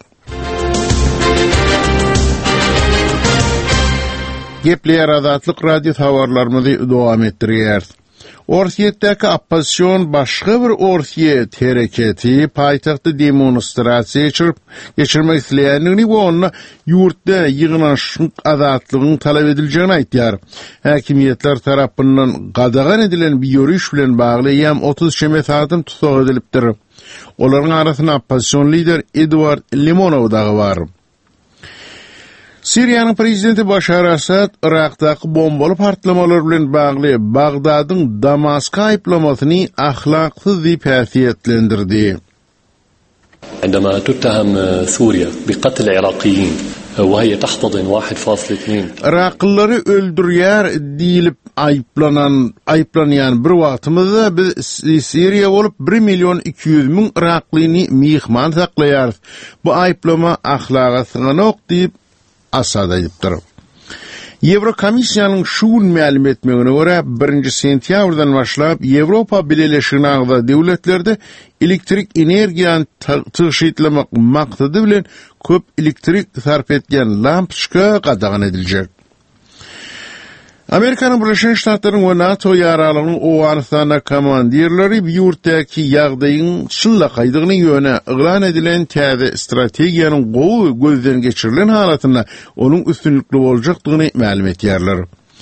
Gepler Azatlyk radio habarlarymyzy dowam etdirýär. Orsiýetdäki opposision başga bir Orsiýet hereketi paýtagty demonstrasiýa geçirip geçirmek isleýändigini we onda ýurtda ýygynaşyk azatlygyny talap ediljegini aýtýar. Häkimiýetler tarapyndan gadagan edilen bir ýörüş bilen bagly ýam otuz şeme saatym tutsak edilipdir. Olaryň arasyna opposision lider Edward Limonov da bar. Siriýanyň prezidenti Başar Asad Irakdaky bombaly partlamalar bilen bagly Bagdadyň Damaska aýplamasyny ahlaksyz diýip häsiýetlendirdi. عندما تتهم سوريا بقتل عراقيين وهي تحتضن واحد فاصلة اثنين Iraklyları öldürýär diýilip aýplanan aýplanýan bir wagtymyzda biz Siriýa bolup bir milyon iki yüz min Iraklyny mihman saklaýar. Bu aýplama ahlaga syňanok diýip Asad aýdypdyr. Eurokomisiýanyň şu gün ma'lum etmegine görä birinji sentýabrdan başlap Ýewropa Birleşigine agza döwletlerde elektrik energiýany tyşytlamak maksady bilen köp elektrik sarf etgen lampyçka gadagan ediljek. Amerikanyň Birleşik Ştatlaryň we NATO ýaralygynyň Owganystana komandirleri ýurtdaky ýagdaýyň şyllakaýdygyny ýöne yglan edilen täze strategiýanyň gowy gözden geçirilen halatyna onuň üstünlikli boljakdygyny ma'lum etýärler.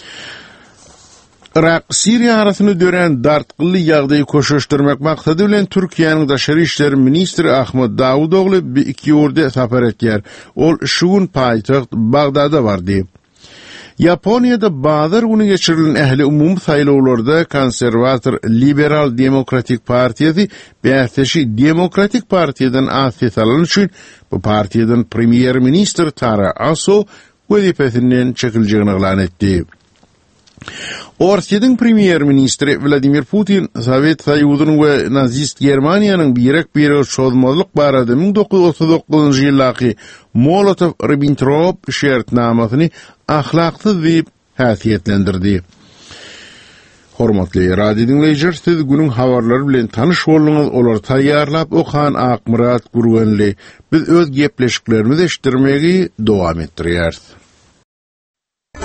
Irak Siriýa arasyny dören dartgyly ýagdaýy köşeşdirmek maksady bilen Türkiýanyň daşary işler ministri Ahmet Davudoglu bir iki ýurda sapar etýär. Ol şu gün paýtagt Bagdada bardy. Yaponiýada bazar güni geçirilen ähli umum saýlawlarda konserwator Liberal Demokratik Partiýasy bäsdeşi Demokratik Partiýadan asy salan üçin bu partiýadan premier ministr Tara Aso wezipesinden çekilýäni elan etdi. Orsiýanyň premier ministri Vladimir Putin Sowet Soýuzynyň we nazist Germaniýanyň birek bir şozmalyk barada ming dokuz yüz otuz dokuzunjy ýylaky Molotov-Ribbentrop şertnamasyny ahlaksyz diýip häsiýetlendirdi. Hormatly radio dinleýijiler, siz günüň habarlary bilen tanyş boldyňyz. Olar taýýarlap okan Akmurat Gurgenli. Biz öz gepleşiklerimizi eşitdirmegi dowam etdirýäris.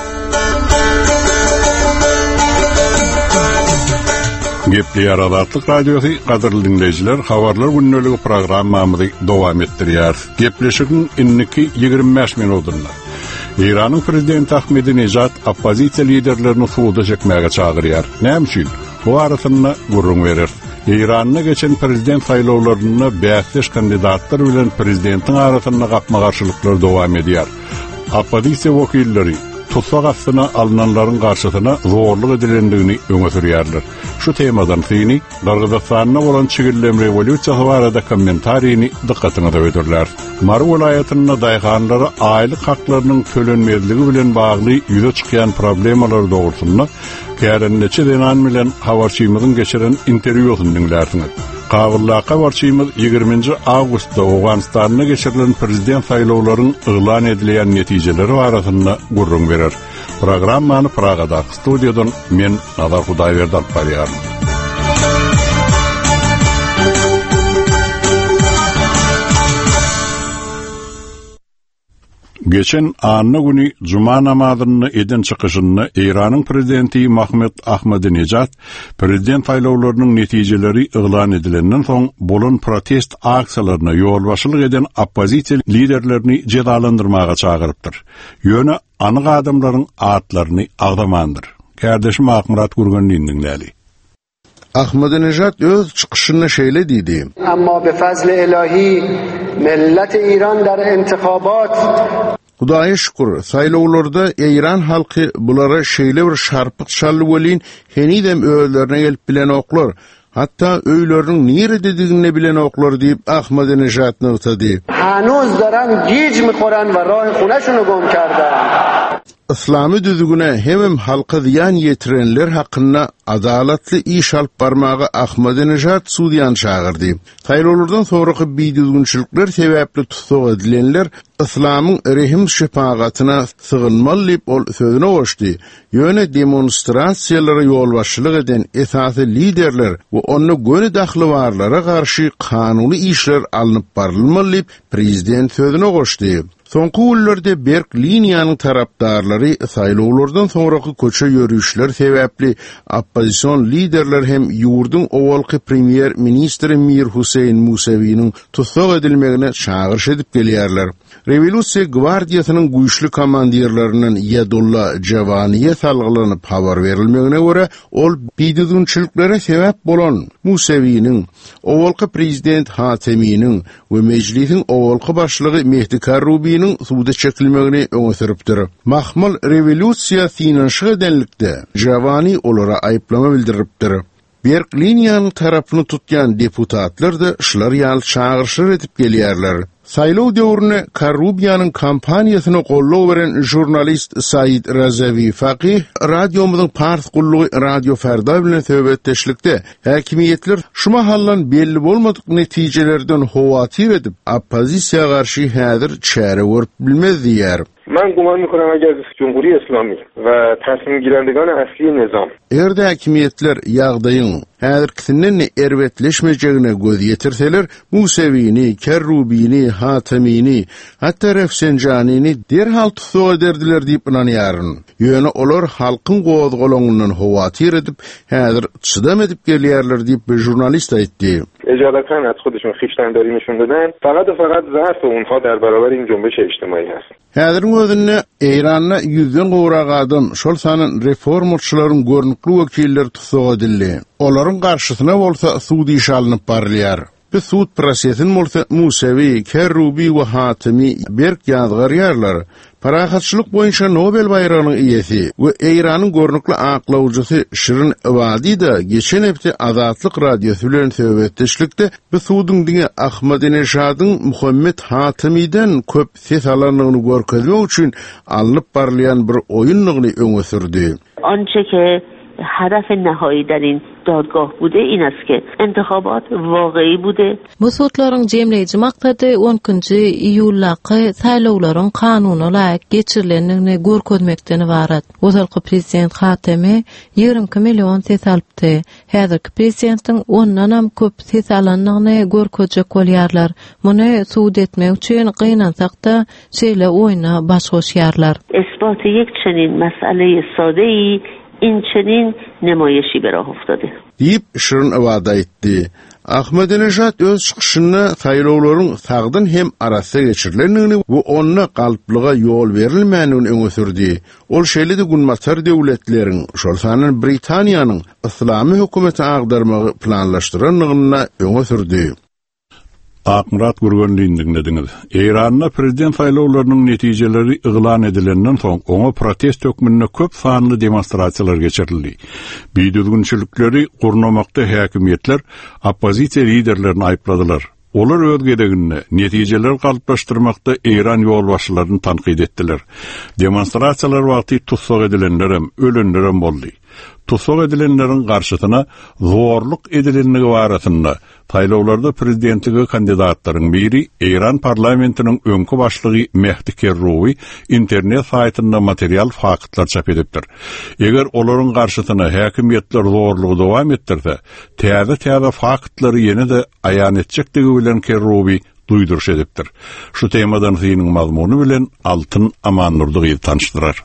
Gepli Aradatlyk Radiosu gaderly dinleyijiler, habarlar günnöligi programmamyzy dowam etdirýär. Gepleşigiň inniki ýygrimi beş minutunda. İranyň prezidenti Ahmadinejad oppozisiýa liderlerini suwda çekmäge çagyrýar. Näme üçin? Bu arasyna gurrun berer. İran'a geçen prezident saýlawlaryna bäsleş kandidatlar bilen prezidentin arasyna gapma garşylyklar dowam edýär. Oppozisiýa wekilleri tutsak astyna alınanlaryň garşysyna zorluk edilendigini öňe sürýärler. Şu temadan syny Gargydystanyna bolan çigirlem rewolýusiýasy barada kommentariýini dikkatyňe döwürler. Mary welaýatyna daýganlary aýlyk haklarynyň tölenmezligi bilen bagly ýüze çykýan problemalar dogrusyna kärenneçe denan bilen habarçymyzyň geçiren interwýusyny dinlersiňiz. Kawullaka habarçymyz ýygrimiňji awgustda Awganistanyna geçirilen prezident saýlawlarynyň ýylan edilen netijeleri barasyna gurrun berer. Programmany Pragada studiýadan men Nazar Hudaýberdi alyp barýarym. Geçen anna günü Cuma namazyny eden çykyşyny İranyň prezidenti Mahmud Ahmadinejad prezident saýlawlarynyň netijeleri ýylan edilenden soň bolan protest aksiýalaryna ýol eden oppozisiýa liderlerini jedalandyrmaga çagyrypdyr. Ýöne anyk adamlaryň atlaryny agdamandyr. Kardeşim Akmurat Gurgunlyň dinläli. Ahmadinejad öz çykyşyny şeýle diýdi. Amma bi fazl ilahi millet İran der intikabat Hudaýa şükür, saýlawlarda İran halky bulara şeýle bir şarpyk şally bolýan, henidem öýlerine gelip bilen oklar, hatta öýleriniň nerede bilen oklar diýip Ahmadinejad nutdy. Hanuz daran giç mikoran we rah xunashunu gom kardan. İslamy düzgüne hemem halka ziyan yetirenler hakkında adalatly iş alyp barmagy Ahmadinejad sudiýan çagyrdy. Saýlawlardan soňraky biýdüzgünçilikler sebäpli tutsak edilenler İslamyň rehim şefaagatyna sığınmaly diýip ol sözüne goşdy. Ýöne demonstrasiýalara ýol başçylyk eden esasy liderler we ony göni dahly barlara garşy kanuny işler alınıp barylmaly diýip prezident sözüne goşdy. Soňky ýyllerde Berk liniýanyň tarapdarlary saýlawlardan soňraky köçe ýörüşler sebäpli oppozisiýon liderler hem ýurdun owalky premier ministri Mir Huseyn Musawiň tutsak edilmegine çagyryş edip gelýärler. Revolúsiýa gwardiýasynyň güýçli komandirlerinden Yadullah Javaniýe salgylanyp habar berilmegine görä, ol biýdüzgünçiliklere sebäp bolan Musawiň, owalky prezident Hatemiň we mejlisiň owalky başlygy Mehdi Karrubiň suwda çekilmegini öňe sürüpdir. Mahmul revolúsiýa finanşy edenlikde Javani olara aýplama bildiripdir. Berk liniýanyň tarapyny tutýan deputatlar da şular ýaly çagyryşlar edip gelýärler. Saýlaw döwrüne Karrubiýanyň kampaniýasyny gollaw beren jurnalist Said Razavi Faqih radiomyzyň pars gullugy Radio Ferda bilen söhbetdeşlikde häkimiýetler şu mahallan belli bolmadyk netijelerden howatyr edip oppozisiýa garşy häzir çäre görüp bilmez diýär. من گمان میکنم اگر جمهوری اسلامی و تصمیم گیرندگان اصلی نظام erde häkimiýetler ýagdaýyň häzirkisinden erwetleşmejegine göz ýetirseler, Musawiňi, Kerrubiňi, Hatemiňi, hatda Refsenjanyny derhal tutsak ederdiler diýip inanýaryn. Ýöne olar halkyň gozgolanyňdan howatyr edip, häzir çydam edip gelýärler diýip bir jurnalist aýtdy. اجالتا از خودشون خویشتنداری نشون دادن فقط و فقط ضعف اونها در برابر این جنبش اجتماعی هست. Häzirň özünde Eýranda ýüzden gowrak adam şol sanyň reformçylaryň görnükli wekilleri tutsak edildi. Olaryň garşysyna bolsa suudi iş alınıp barylýar. Bu suud prosesin bolsa Musawi, Kerrubi we Hatemi berk ýazgarýarlar. Parahatçylyk boýunça Nobel bayragynyň iýesi we Eýranyň görnükli aklawjysy Şirin Ebadi da geçen hepde Azatlyk radiosu bilen söhbetdeşlikde bu suudyň diňe Ahmadinejadyň Muhammed Hatemi'den köp ses alanlygyny görkezmek üçin alınıp barylýan bir oýunlygyny öňe sürdi. آنچه که هدف نهایی در این دادگاه بوده این است که انتخابات واقعی بوده. Bu sotlaryň jemleýiji maksady on ikinji iýullaky saýlawlaryň kanuny laýyk geçirilendigini görkezmekden ibarat. Ozalky prezident Hatemi ýigrimki million ses alypdy. Häzirki prezidentiň ondan hem köp ses alanlygyny görkezjek bolýarlar. Muny suud etmek üçin gynansak da şeýle oýna baş goşýarlar. اثبات یک چنین مسئله ساده‌ای این چنین نمایشی به راه افتاده deyip Şirin ivada etdi. Ahmadinejad öz çıkışını saýlawlaryň sagdyn hem arasy geçirilenini we onna galplyga ýol berilmänini öňe sürdi. Ol şeýle de günmatar döwletleriň, şol sanyň Britaniýanyň islamy hökümeti agdarmagy planlaşdyranlygyna öňe sürdi. Akmrat gurgunlygyny Eýranyň prezident saýlawlarynyň netijeleri yglan edilenden soň oňa protest hökmünde köp sanly demonstrasiýalar geçirildi. Biýdüzgünçilikleri gurnamakda häkimetler oppozisiýa liderlerini aýpladylar. Olar öz gedeginde netijeler galyplaşdyrmakda Eýran ýolbaşçylaryny tanqid etdiler. Demonstrasiýalar wagty tutsak edilenler hem ölenler hem boldy. Tutsak edilenlerin garşysyna zorluk edilenligi barasynda saýlawlarda prezidentligi kandidatlaryň biri Eýran parlamentiniň öňkü başlygy Mehdi Kerrowi internet saýtynda material faktlar çap edipdir. Eger olaryň garşysyna häkimetler zorlugy dowam etdirse, täze-täze faktlary ýene-de aýan etjekdigi bilen Kerrowi duýduruş edipdir. Şu temadan synyň mazmuny bilen Altyn Amannurdy tanışdyrar.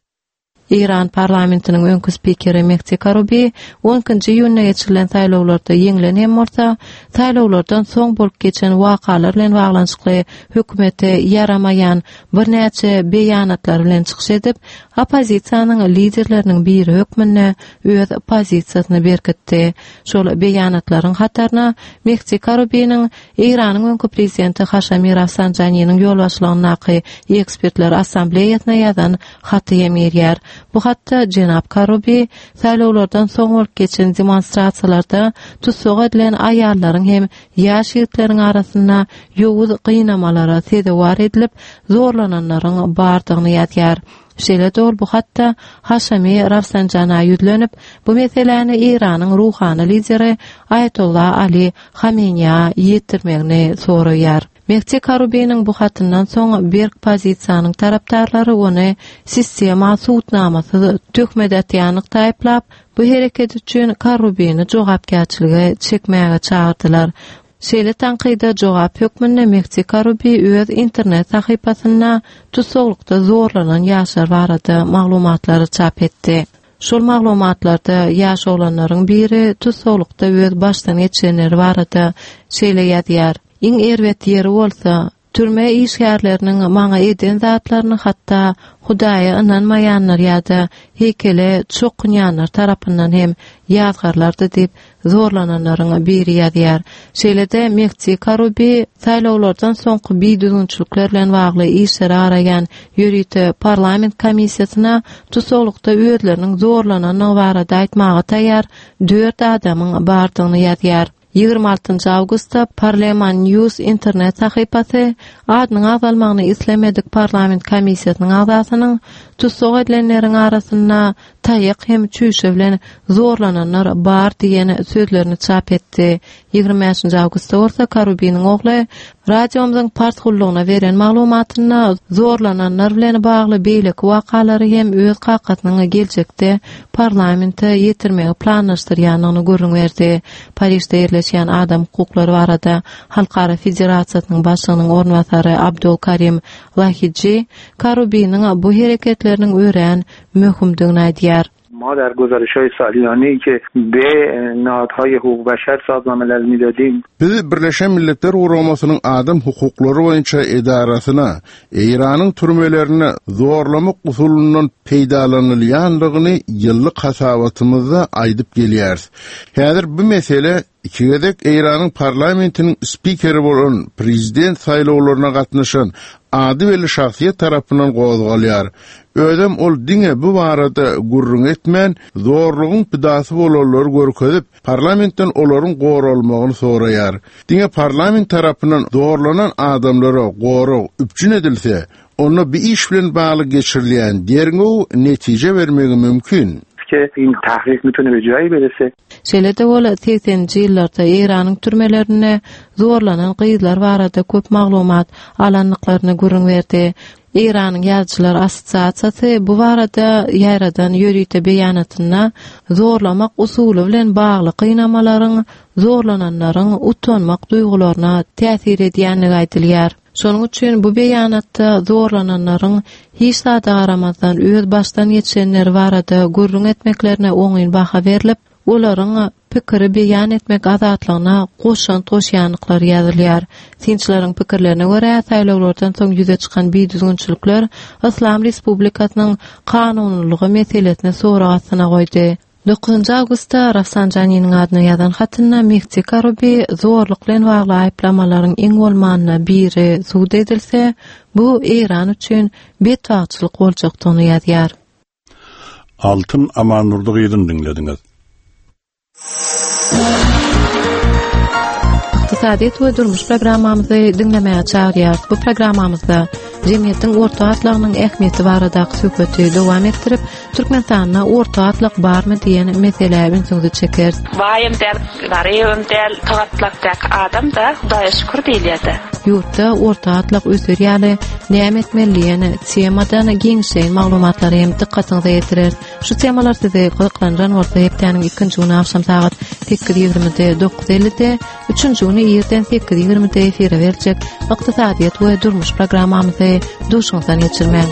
İran parlamentinin öňkü spikeri Mehdi Karoubi onuncu ýylyna geçirilen saýlawlarda ýeňilen hem bolsa, saýlawlardan soň bolup geçen wakalar bilen baglanşykly hökümete yaramayan bir näçe beýanatlar bilen çykyş edip, opozisiýanyň liderleriniň biri hökmüne öz pozisiýasyny berkitdi. Şol beýanatlaryň hatarına Mehdi Karoubiniň Eýranyň öňkü prezidenti Haşamy Rafsanjanynyň ýolbaşçylygynaky ekspertler assambleýasyna ýazan haty hem ýerýär. Bu hatda Jenap Karoubi saýlawlardan soň bolup geçen demonstrasiýalarda tutsak edilen aýallaryň hem ýaş ýigitlerin arasynda ýowuz gynamalara sebäp edilip zorlananlaryň bardygyny ýatýar. Şeýle dol bu hatda Haşamy Rafsanjana ýüzlenip bu meseleni Eýranyň ruhany lideri Ayatollah Ali Khamenei ýetirmegini soraýar. Mehdi Karoubiniň bu hatyndan soň bir pozisiýanyň tarapdarlary ony sistema suwtnamasy tökmede atýanyk taýplap, bu hereket üçin Karoubini jogapkärçiligi çekmäge çağırdylar. Şeýle tanqida jogap hökmünde Mehdi Karoubi öz internet sahypasynda tutsaklykda zorlanan ýaşlar barada maglumatlary çap etdi. Şol maglumatlarda ýaş olanlaryň biri tutsaklykda öz başdan geçenleri barada şeýle ýazýar. İň erwet ýeri bolsa, türme işgärleriniň maňa eden zatlaryny hatda Hudaýa inanmaýanlar ýa-da heykele çoqunýanlar tarapyndan hem ýazgarlarda dip zorlananlaryň biri ýazýar. Şeýle-de Mehdi Karoubi saýlawlardan soňky biýdüzgünçilikler bilen bagly işleri araýan ýörüýte parlament komissiýasyna tutsaklykda özleriniň zorlananyny barada aýtmagy taýýar dört adamyň bardygyny ýazýar. ýygrima altynjy awgustda Parliament News internet sahypasy adynyň azalmagyny islemedik parlament komissiýasynyň agasynyň tutsak edilenleriň arasynda taýyk hem çüýşe bilen zorlananlar bar diýen sözlerini çap etdi. ýygrima beşinji awgustda bolsa Karoubiniň ogly radiomyzyň partgullygyna beren maglumatyna zorlananlar bilen bagly beýleki wakalary hem öz hakatynyň geljekde parlamente ýetirmegi planlaşdyrýanyny görüňberdi. Parisde ýerleşýän adam hukuklary barada Halkara Federasiýasynyň başlygynyň ornwasary Abdul Karim Lahidji Karoubiniň bu hereketleriniň ören möhümdigini aýdýar. ما در گزارش‌های سالیانه‌ای که به نهادهای حقوق بشر سازمان ملل میدادیم Biz Birleşen Milletler Uramasının adam hukukları boyunca edarasyna Eýranyň türmelerine zorlamak usulundan peýdalanylýanlygyny ýyllyk hasabatymyzda aýdyp gelýäris. Häzir bu mesele iki gedek Eýranyň parlamentiniň spikeri bolan prezident saýlawlaryna gatnaşan ady we şahsiýet tarapyndan gozgalýar. Ödem ol diňe bu barada gurrun etmän zorlugyň pidasy bolanlar görkezip parlamentden olaryň goralmagyny soraýar. Diňe parlament tarapyndan zorlanan adamlara goro üpçün edilse, onu bir iş bilen bagly geçirilýän derňe netije bermegi mümkin. که این تحقیق میتونه به جایی برسه. Şeýle-de ol seksenji ýyllarda Eýranyň türmelerine zorlanan gyzlar barada köp maglumat alanlyklaryny görüňberdi. Eýranyň ýazgyçylar assosiasiýasy bu barada ýaradan ýörüýte beýanatyna zorlamak usuly bilen bagly gynamalaryň zorlananlaryň utanmak duýgularyna täsir edýänligi aýdylýar. Şonuň üçin bu beýanatda zorlananlaryň hiç zada aramazdan öz başdan geçenleri barada gurrun etmeklerine oňyn baha berilip, olaryň pikiri beýan etmek azatlygyna goşan toşýanlyklar ýazylýar. Tinçleriň pikirlerine görä, saýlawlardan soň ýüze çykan biýdüzgünçilikler Islam Respublikasynyň kanunlygy meselesine soragy astyna goýdy. dokuzunçy awgustda Rafsanjanynyň adyna ýazan hatyna Meksika ruby zorluk bilen bagly aýplamalaryň iň bolmanyna biri suwd edilse, bu Iran üçin betwagçylyk boljakdygyny ýazýar. Altın Amanurdy ýygyny dinlediňiz. İktisadiýet we durmuş programmamyzy dinlemäge çagyrýar. Bu programmamyzda jemgyýetiň orta atlygynyň ähmiýeti baradaky söhbeti dowam etdirip, Türkmenistanyna orta atlyk barmy diýen meselelerden söz çeker. Baýym der, garyym der, tagatlaktaq adam da Hudaýa şükür diýilýärdi. Ýurtda orta atlyk ösürýäli näme etmeliligini temadan giňşeň maglumatlary hem dikkatiňize ýetirer. Şu temalar size gyzyklanýan bolsa, hepdeniň ikinji güni akşam saat sekiz ýigrimide dokuz ellide, üçünji güni ýerden sekiz ýigrimide efire berjek Iktisadiýet we durmuş programmamyzy duşuňdan geçirmän.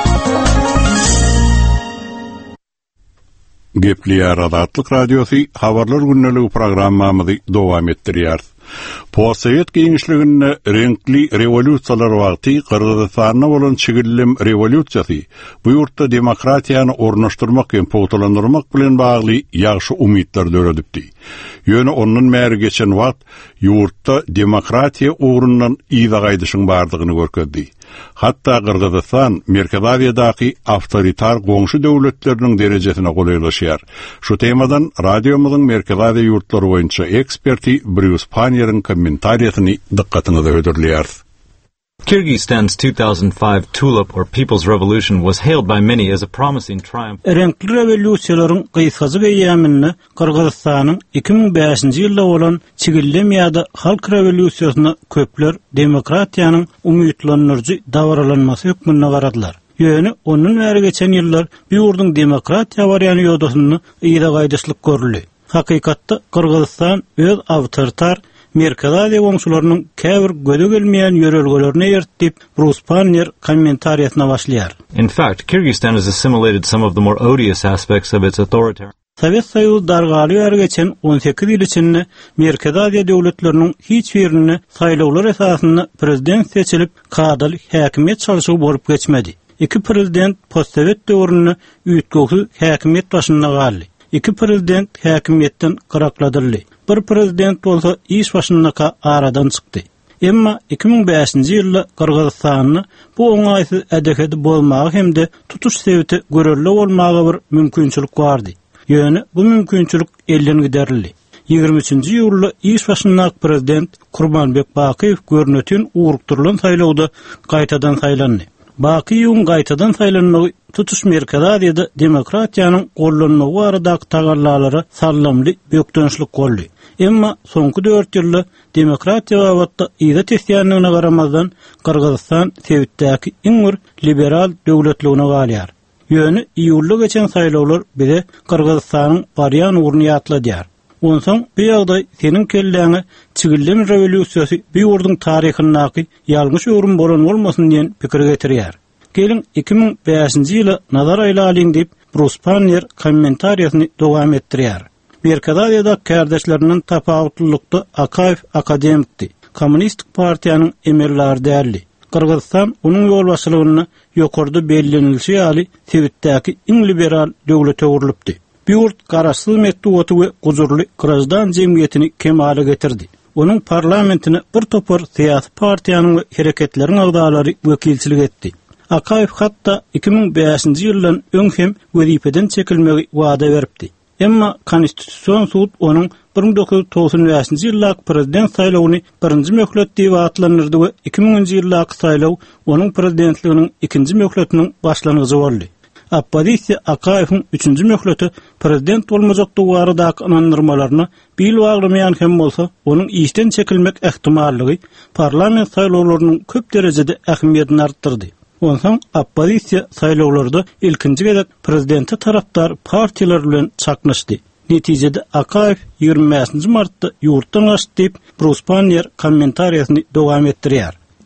Gepliyar Adatlyk Radiosu habarlar günneligi programmamyzy dowam etdirýär. Possowet giňişliginde renkli revolýusiýalar wagty Kyrgyzstanda bolan çigillim revolýusiýasy bu ýurtda demokratiýany ornaşdyrmak hem powtalandyrmak bilen bagly ýagşy umytlar döredipdi. Ýöne onuň märi geçen wagt ýurtda demokratiýa ugrundan ýyda gaýdyşyň bardygyny görkezdi. Hatta Kyrgyzstan Merkez Aziýadaky awtoritar goňşy döwletleriniň derejesine goýulýar. Şu temadan radiomyzyň Merkez Aziýa ýurtlary boýunça eksperti Bruce Panier'in kommentariýasyny dikkatiňize ödürlýär. Kyrgyzstan's two thousand five Tulip or People's Revolution was hailed by many as a promising triumph. Renkli revolýusiýalaryň gysgazy beýanmyny Kyrgyzstanyň iki ming beşinji ýylda bolan çigillim ýa-da halk revolýusiýasyna köpler demokratiýanyň umytlanyrjy dawralanmasy hükmüne garadylar. Ýöne onuň bäri geçen ýyllar bu ýurduň demokratiýa barýany ýodasyny ýyda gaýdyşlyk görüldü. Hakykatda Kyrgyzstan öz awtoritar Merkez Aziýa goňşularynyň käbir göze gelmeýän ýörelgelerine ýertip Bruce Panier kommentariýasyna başlaýar. In fact, Kyrgyzstan has assimilated some of the more odious aspects of its authoritarian. Sowet Soýuzy dargaly ýaly geçen on sekiz ýyl içinde Merkez Aziýa döwletleriniň hiç birini saýlawlar esasynda prezident seçilip kadal häkimiýet çalyşygy bolup geçmedi. Iki prezident post-Sowet döwrüne üýtgöksiz häkimiýet başynda galdy. İki prezident häkimiýetden gyrakladyldy. Bir prezident bolsa iş başynda aradan çykdy. Emma iki ming beşinji ýylda Kyrgyzstanyny bu oňaýsy edekedi bolmagy hemde tutuş sebäbi görelli bolmagy bir mümkinçilik bardy. Ýöne bu mümkinçilik elden giderildi. ýygrimi üçinji ýylda iş başynda prezident Kurmanbek Bakiýew görnötün urukturulan saýlawda gaýtadan saýlandy. Bakiýewiň gaýtadan saýlanmagy tutuş Merkez Aziýada demokratiýanyň gollanmagy baradaky tagallalary sallamly bökdönçlik boldy. Emma soňky dört ýylda demokratiýa wagtda ýyda tesýänligine garamazdan Kyrgyzstan sebäpdäki iň liberal döwletligine galýar. Ýöne iýulda geçen saýlawlar bize Kyrgyzstanyň barýan urny ýatladýar. Onsoň bu ýagdaý seniň kelläňe çigillim revolýusiýasy bu ýurdun taryhyndaky ýalňyş ýurun bolan bolmasyn diýen pikir getirýär. Gelin iki ming beşinji ýyly nazar aýlalyň diýip Bruce Panier kommentariýasyny dowam etdirýär. Merkez Aziýada kardeşlerinin tapawutlukda Akayev akademikdi. Kommunistik partiýanyň emirleri därli. Kyrgyzstan onuň ýolbaşçylygyny ýokarda bellenilşi ýaly sebäpdäki iň liberal döwlete urulypdy. Bu ýurt garaşsyz metduaty we guzurly grajdan jemgyýetini kemale getirdi. Onuň parlamentine bir topar syýasy partiýanyň we hereketleriň agdalary wekilçilik etdi. Akayev hatda iki ming beşinji ýyldan öň hem wezipeden çekilmegi wada beripdi. Emma Konstitusiýon sud onuň bir ming dokuz ýuz togson beşinji ýyldaky prezident saýlawyny birinji möhlet diýip atlandyrdy we iki minginji ýyldaky saýlaw onuň prezidentliginiň ikinji möhletiniň başlanyjy boldy. Opposisiýa Akayewiň üçünji möhleti prezident bolmajakdygy baradaky inandyrmalaryny bil baglanmaýan hem bolsa, onuň işden çekilmek ähtimallygy parlament saýlawlarynyň köp derejede ähmiýetini artdyrdy. Onsoň opposisiýa saýlawlarda ilkinji gezek prezidenti tarapdar partiýalar bilen çaknaşdy. Netijede Akayew ýygrimi beşinji martda ýurtdan gaçdy diýip Bruce Panier kommentariýasyny dowam etdirýär.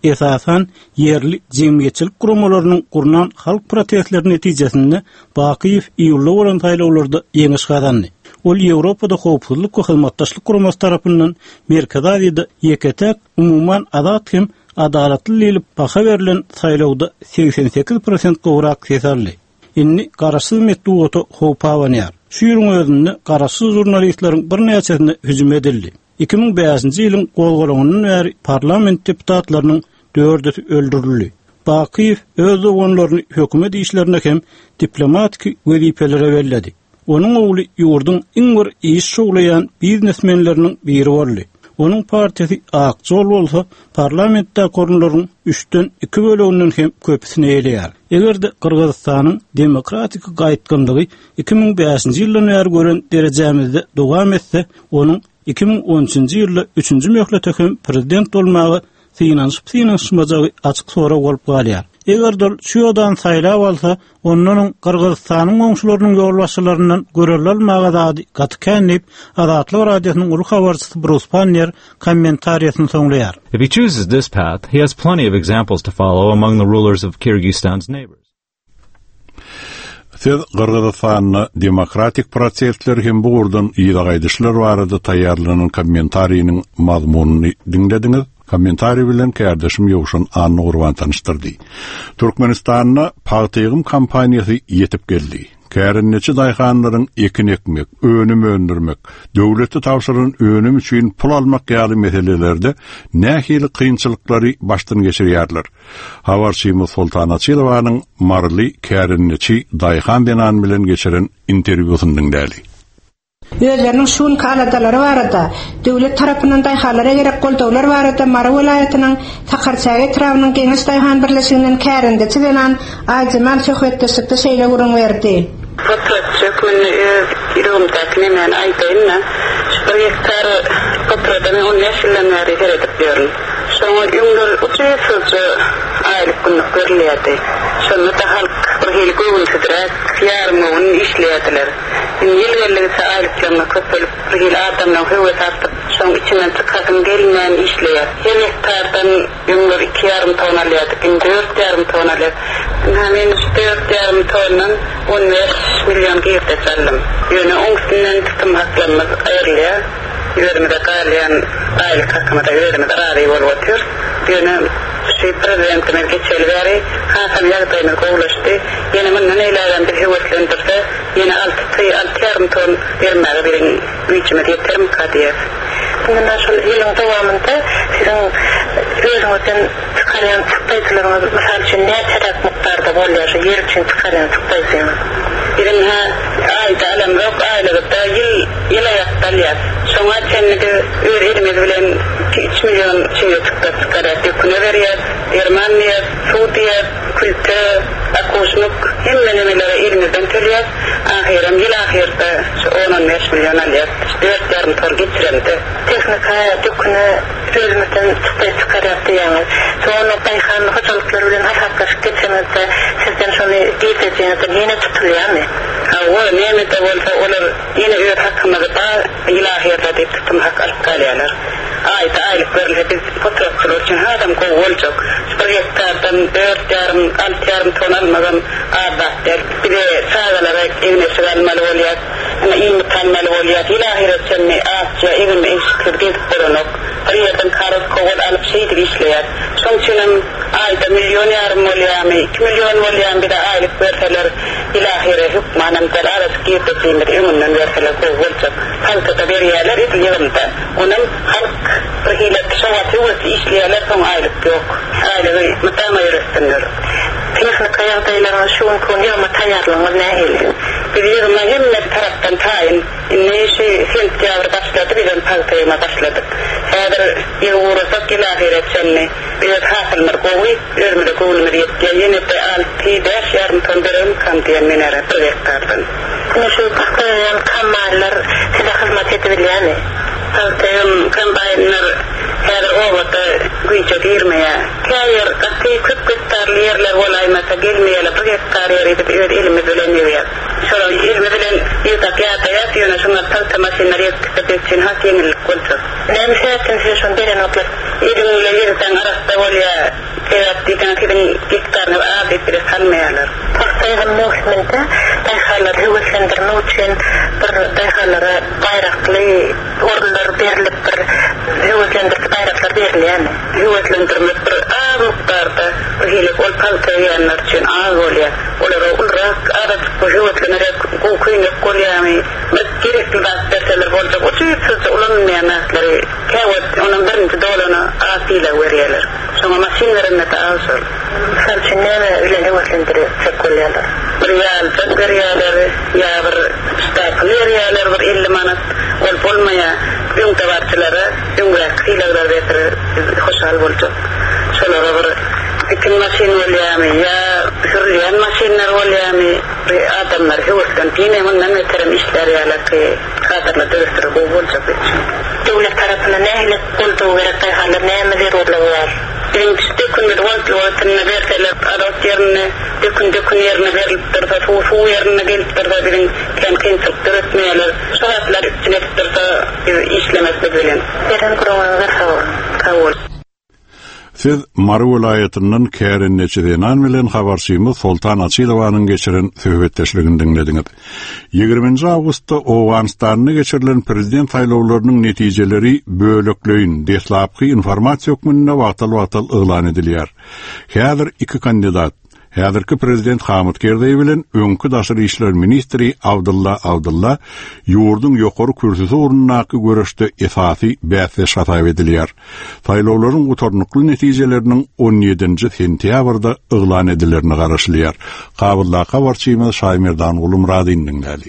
esasan yerli jemgyetçilik gurumalarynyň gurnan halk protestleri netijesinde Bakiyev iyulda bolan taýlawlarda ýeňiş kazandy. Ol Ýewropada howpsuzlyk we hyzmatdaşlyk guramasy tarapyndan Merkez Aziýada ýeketek umuman azat hem adalatly diýilip baha berilen taýlawda seksen sekiz prosent gowrak sesaldy. Inni garaşsyz metdugaty howpawanýar. Şu ýylyň özünde garaşsyz jurnalistleriň bir näçesine hüjüm edildi. iki ming beşinji ýylyň golgolanynyň bäri parlament deputatlarynyň dördüsi öldürildi. Bakiyew öz owanlaryny hökümet işlerine hem diplomatik wezifelere berdi. Onun oğlu ýurdun iň bir iş şoglayan biznesmenleriniň biri boldy. Onun partiyasi Akjol bolsa parlamentda korunlaryň üçden iki bölüginden hem köpüsini eýleýär. Egerde Kyrgyzstanyň demokratik gaýtgynlygy iki ming beşinji ýyldan bäri gören derejemizde dowam etse, onun iki ming on üçinji ýylda üçünji möhlete hem prezident bolmagy synanyşyp synanyşmajagy açyk sora bolup galýar. Eger dol şu ýoldan saýlap alsa, onların Kyrgyzstanyň goňşularynyň ýolbaşçylaryndan görelmegi zady gatykänlip, Azatlyk radiosynyň ulu habarçysy Bruce Panner kommentariýasyny soňlaýar. If he chooses this path, he has plenty of examples to follow among the rulers of Kyrgyzstan's neighbors. Siz Kyrgyzstanyň demokratik prosesler hem bu urdan ýygaýdyşlar barada taýýarlanan kommentariýanyň mazmunyny dinlediňiz. Kommentari bilen kardeşim Ýowşan Anny Gurban tanıştırdy. Türkmenistanyna paýtygym kampaniýasy ýetip geldi. Kärinneçi daýhanlaryň ekin ekmek, önüm öndürmek, döwleti tawşyryň önüm üçin pul almak ýaly meselelerde nähili kynçylyklary başdan geçirýärler. Habarçymyz Sultan Açylowanyň marly kärinneçi daýhan benan bilen geçiren interwýusyny dinlädi. Özlerinin şun kaladalary barada, döwlet tarapyndan daýhalara gerek goltawlar barada Mara welaýatynyň Takarçagy etrafynyň Geňiş daýhan birleşiginiň kärinde çyzylan aýdyman söhbetdeşikde şeýle gurun berdi. Fotoğrafçı konu İrum'daki men aytayınna bir hektar fotoğrafını on yaşından beri gerekip diyorum. Sonra yıllar uçuyorsa aylık günlük veriliydi. Sonra da halk bir hil gövün sıdırak yarımı onun işleyediler. Yıl verilirse aylık yanına köpülüp bir hil adamla hüvet atıp sonra içinden tıkasın gelmeyen işleyer. Her hektardan yıllar iki yarım ton alıyorduk. Dört yarım ton alıyorduk. Hemen dört yarım tonun on beş milyon girdi sallam. Yönü oňsynyň tutum haklarymyz aýrylýar. Ýörmede galýan aýlyk hakymda ýörmede rary bolup otur. Yönü şu prezidentimiz geçeli bäri hasam ýagdaýyny gowlaşdy. Ýene mundan eýlägen bir hewetlendirdi. Ýene alty yarım ton bermäge bilen güýçime ýeterim kadiýer. Bundan şol ýylyň dowamında siziň özüňizden çıkaryan çıktaýçylaryňyz mysal üçin näçe rak mukdarda bolýar, ýer üçin çıkaryan çıktaýçylaryň. Birin ha ayda alam yok, aýlygda ýyl ýyla ýakdalýar. Şoňa çennide öýr elimiz bilen üç milyon şeýle çıktat çıkarat ýokuna berýär. Germaniýa, Suudiýa, Kültü, Akuşnuk, hemme nemelere elimizden төлýär. Ahiram ýyl ahirde on beş milyon alýar. dört yarım ton geçiremdi. Teknika ýokuna özümizden çıktaý çıkarat diýäňiz. Sonra daýhan hoçalyklary bilen haýhaklaşyp geçemezde sizden şonu diýeňizden ýene tutulýarmy? Hawa näme-de bolsa olar ýene öýür hakymyzy bar ilahiyata diýip tutum hak alyp galýarlar. Aýta aýlyk berilýär biz fotoğrafçylar üçin adam gowy boljak. Bir hektardan dört yarım alty yarım ton almagan adatlar bir sagalara evine almaly bolýar. Ana ýymy tanmaly bolýar. İlahiret çenni asya evine işgirdik bolanok. Bir ýerden karat kowal alyp şeýdi işleýär. Şoň üçin aýda milyon yarım bolýarmy, iki milyon bolýarmy bir aýlyk berseler ilahire hukmanam dalalat giýip ömünden berseler gowy boljak. Halkda berýärler ýerinde. Onuň halk bir hilet şowatı işleýärler soň aýlyk ýok. Aýlygy mutama ýörestinler. Teknika ýagdaýlaryň şuň kon ýa-da taýýarlygy nähili. Bir ýerden hemme tarapdan taýyn. Näşe sentýabr başlady bilen paýtayma başladyk. Häzir ýewursak ilahiret çenni. Bir hasylmar gowy, örmede gowulmary ýetdi. Ýene de alty beş yarım ton berem kam diýen menere bir hektardan. Näşe paýtaýan kamallar size hyzmat edebilýärmi? Paýtaýan kambaýlar häzir owada güýçe girmeýär. Käýer gatty köp hektarly ýerler bolaýmasa gelmeýärler. Bir hektar ýer edip elimiz bilen ýeýär. Şol elimiz bilen ýetek ýa-da ýöne şoňa paýta maşinleri ýetip için hak ýeňillik bolsa. Näme sebäpden siz şonu beren otlar? Elimiz ýerden arasda bolýar. parlamente dayhalar hüwetlendirme üçin bir dayhalara bayrakly ordular berilip bir hüwetlendirme bayraklar berilýän. Hüwetlendirme bir az miktarda hilip ol paltaýanlar üçin az bolýar. Olara ulrak arat hüwetlendirip goýup golýamy. Bir gerekli derseler bolsa o çyýyp ulanmaýanlary käwet onuň birinji dolany asyla berýärler. Şoňa maşinalaryna da azal. Sançynäme bilen hüwetlendirip çekýärler. Bir ýal çekýärler, ýa bir staplerýärler bir elli manat. Ol bolmaýa ýöň tabarçylara ýöňrak hilalar betir hoşal boldy. Şolara bir ikin maşin bolýamy, ýa hürriýän maşinler bolýamy, adamlar hüwetlen diýme mundan beterem işler ýalar ki hatarla döstürip bolsa beç. Döwlet tarapyndan nähile boldy gerek haýlar näme zerurlar. Birincisi kundur wagtly wagtyny berseler arat ýerine, dökün dökün ýerine berilip dursa, şu ýerine gelip dursa birin kem kynçylyk döretmeýärler. Şoňatlar içine dursa işlemesde bilen. Eren gurulmalar kabul. Siz Mary welaýatynyň Kären neçedenan bilen habarçymyz Sultan Açylowanyň geçiren söhbetdeşligini dinlediňiz. ýygrimiňji awgustda Owganistanyň geçirilen prezident saýlawlarynyň netijeleri bölekleýin deslapky informasiýa hökmüne wagtal-wagtal yglan edilýär. Häzir iki kandidat Häzirki prezident Hamid Karzai bilen öňkü daşary işler ministri Abdulla Abdulla ýurdun ýokary kürsüsi ornunaky görüşde esasy bäse şataýp edilýär. Saýlawlaryň gutarnykly netijeleriniň on ýedinji sentýabrda yglan edilerini garaşylýar. Kabulda habarçymyz Şaýmerdan Ulumradyň dinlädi.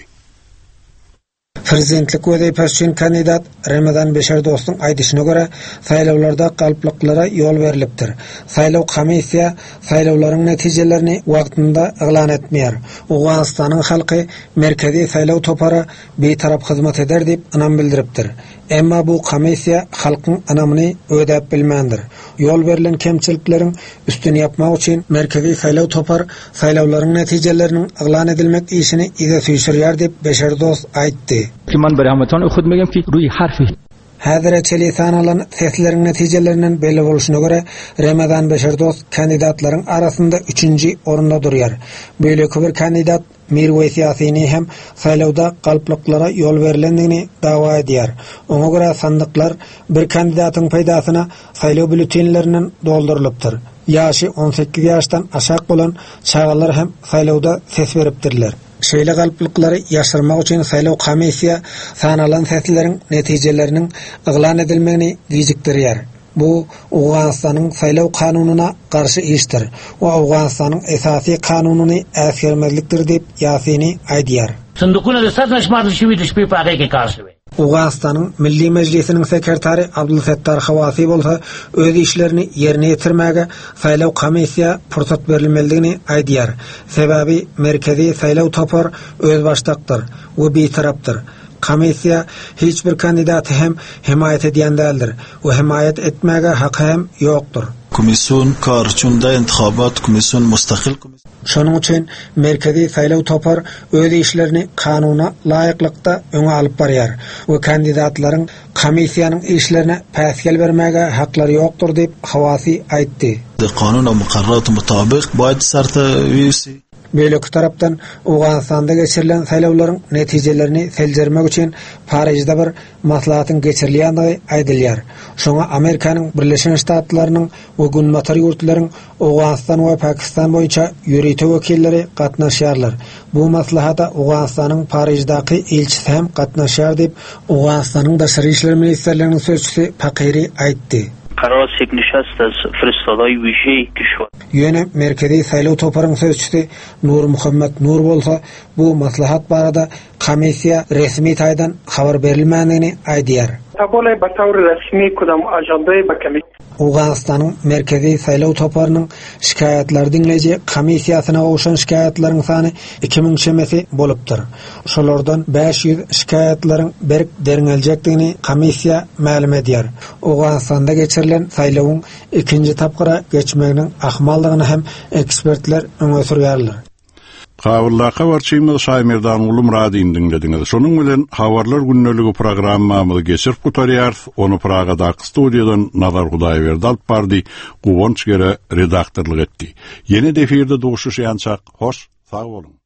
Prezidentlik wezifesi üçin kandidat Ramazan Beşerdowsyň aýdyşyna görä, saýlawlarda galplyklara ýol berilipdir. Saýlaw komissiýa saýlawlaryň netijelerini wagtynda eglan etmeýär. Owganistanyň halky merkezi saýlaw topary beýtarap hyzmat eder diýip anam bildiripdir. Emma bu komissiýa halkyň anamyny ödäp bilmändir. Ýol berilen kemçilikleriň üstüni ýapmak üçin merkezi saýlaw topar saýlawlaryň netijeleriniň eglan edilmek işini ýa süýşürýär diýip Beşerdows aýtdy. Kiman berhamatan okudmagan fi ruy harfi. Häzir çelisan alan sesleriň netijelerinden belli boluşuna göre Ramazan Beşerdows kandidatlaryň arasynda üçinji orunda durýar. Böyle bir kandidat Mirwes Ýasyny hem saýlawda galplyklara ýol berilendigini dawa edýär. Oňa görä sandyklar bir kandidatyň peýdasyna saýlaw bültenlerinden doldurylypdyr. Ýaşy on sekiz ýaşdan aşak bolan çagalar hem saýlawda ses beripdirler. Şeýle galplyklary ýaşyrmak üçin saýlaw komissiýa sanalan sesleriň netijeleriniň eglan edilmegini gijikdirýär. Bu Owganistanyň saýlaw kanunyna garşy işdir. O Owganistanyň esasy kanunyny äsgermezlikdir diýip Ýasyny aýdýar. Sundukuna da satnaşmaly şüwidi şüpipage karşı. Owganistanyň Milli Mejlisiniň sekretary Abdulsettar Hawasy bolsa öz işlerini ýerine ýetirmäge saýlaw komissiýa pursat berilmeligini aýdýar. Sebebi merkezi saýlaw topar öz başdakdyr we beýtarapdyr. Komissiýa hiç bir kandidaty hem himayet edýän däldir. O himayet etmäge haky hem ýokdur. Komissiýon karşynda intihabat komissiýon mustaqil komissiýon. Şonuň üçin merkezi saýlaw topar öz işlerini kanuna laýyklykda öňe alyp barýar. O kandidatlaryň komissiýanyň işlerine päsgel bermäge haklary ýokdur diýip Hawasy aýtdy. Kanun we mukarrarat mutabyk baýt sarta üýesi. Beýleki tarapdan Owganistanda geçirilen saýlawlaryň netijelerini seljermek üçin Paryjda bir maslahatyň geçirilýändigi aýdylýar. Şoňa Amerikanyň Birleşen Ştatlarynyň we günmatar ýurtlaryň Owganistan we Pakistan boýunça ýürüýte wekilleri gatnaşýarlar. Bu maslahata Owganistanyň Paryjdaky elçisi hem gatnaşýar diýip Owganistanyň daşary işler ministrliginiň sözçüsi Pakiri aýtdy. قرار است یک نشست از فرستادای ویژه‌ای که شد. Ýöne merkezi saýlaw toparyň sözçüsi Nur Muhammed Nur bolsa bu maslahat barada komissiýa resmi taýdan habar berilmändigini aýdýar. Tabole batawr resmi kudam ajandary bakamy. Owganistanyň merkezi saýlaw toparynyň şikaýatlar dinleji komissiýasyna oşan şikaýatlaryň sany iki ming şemesi bolupdyr. Şolardan beş ýüz şikaýatlaryň berk deriňeljekdigini komissiýa ma'lum edýär. Owganistanda geçirilen saýlawyň ikinji tapgyra geçmeginiň ahmallygyny hem ekspertler öňe sürýärler. Habarlar habarçymyz Şaýmerdan Ulumradyň dinlediňiz. Şonuň bilen habarlar günneligi programmamyzy geçirip gutarýar. Onu Pragadaky studiýadan Nazar Hudaýberdi alyp bardy. Guwonç gere redaktorlyk etdi. Ýene deferde duşuşýançak hoş, sag bolun.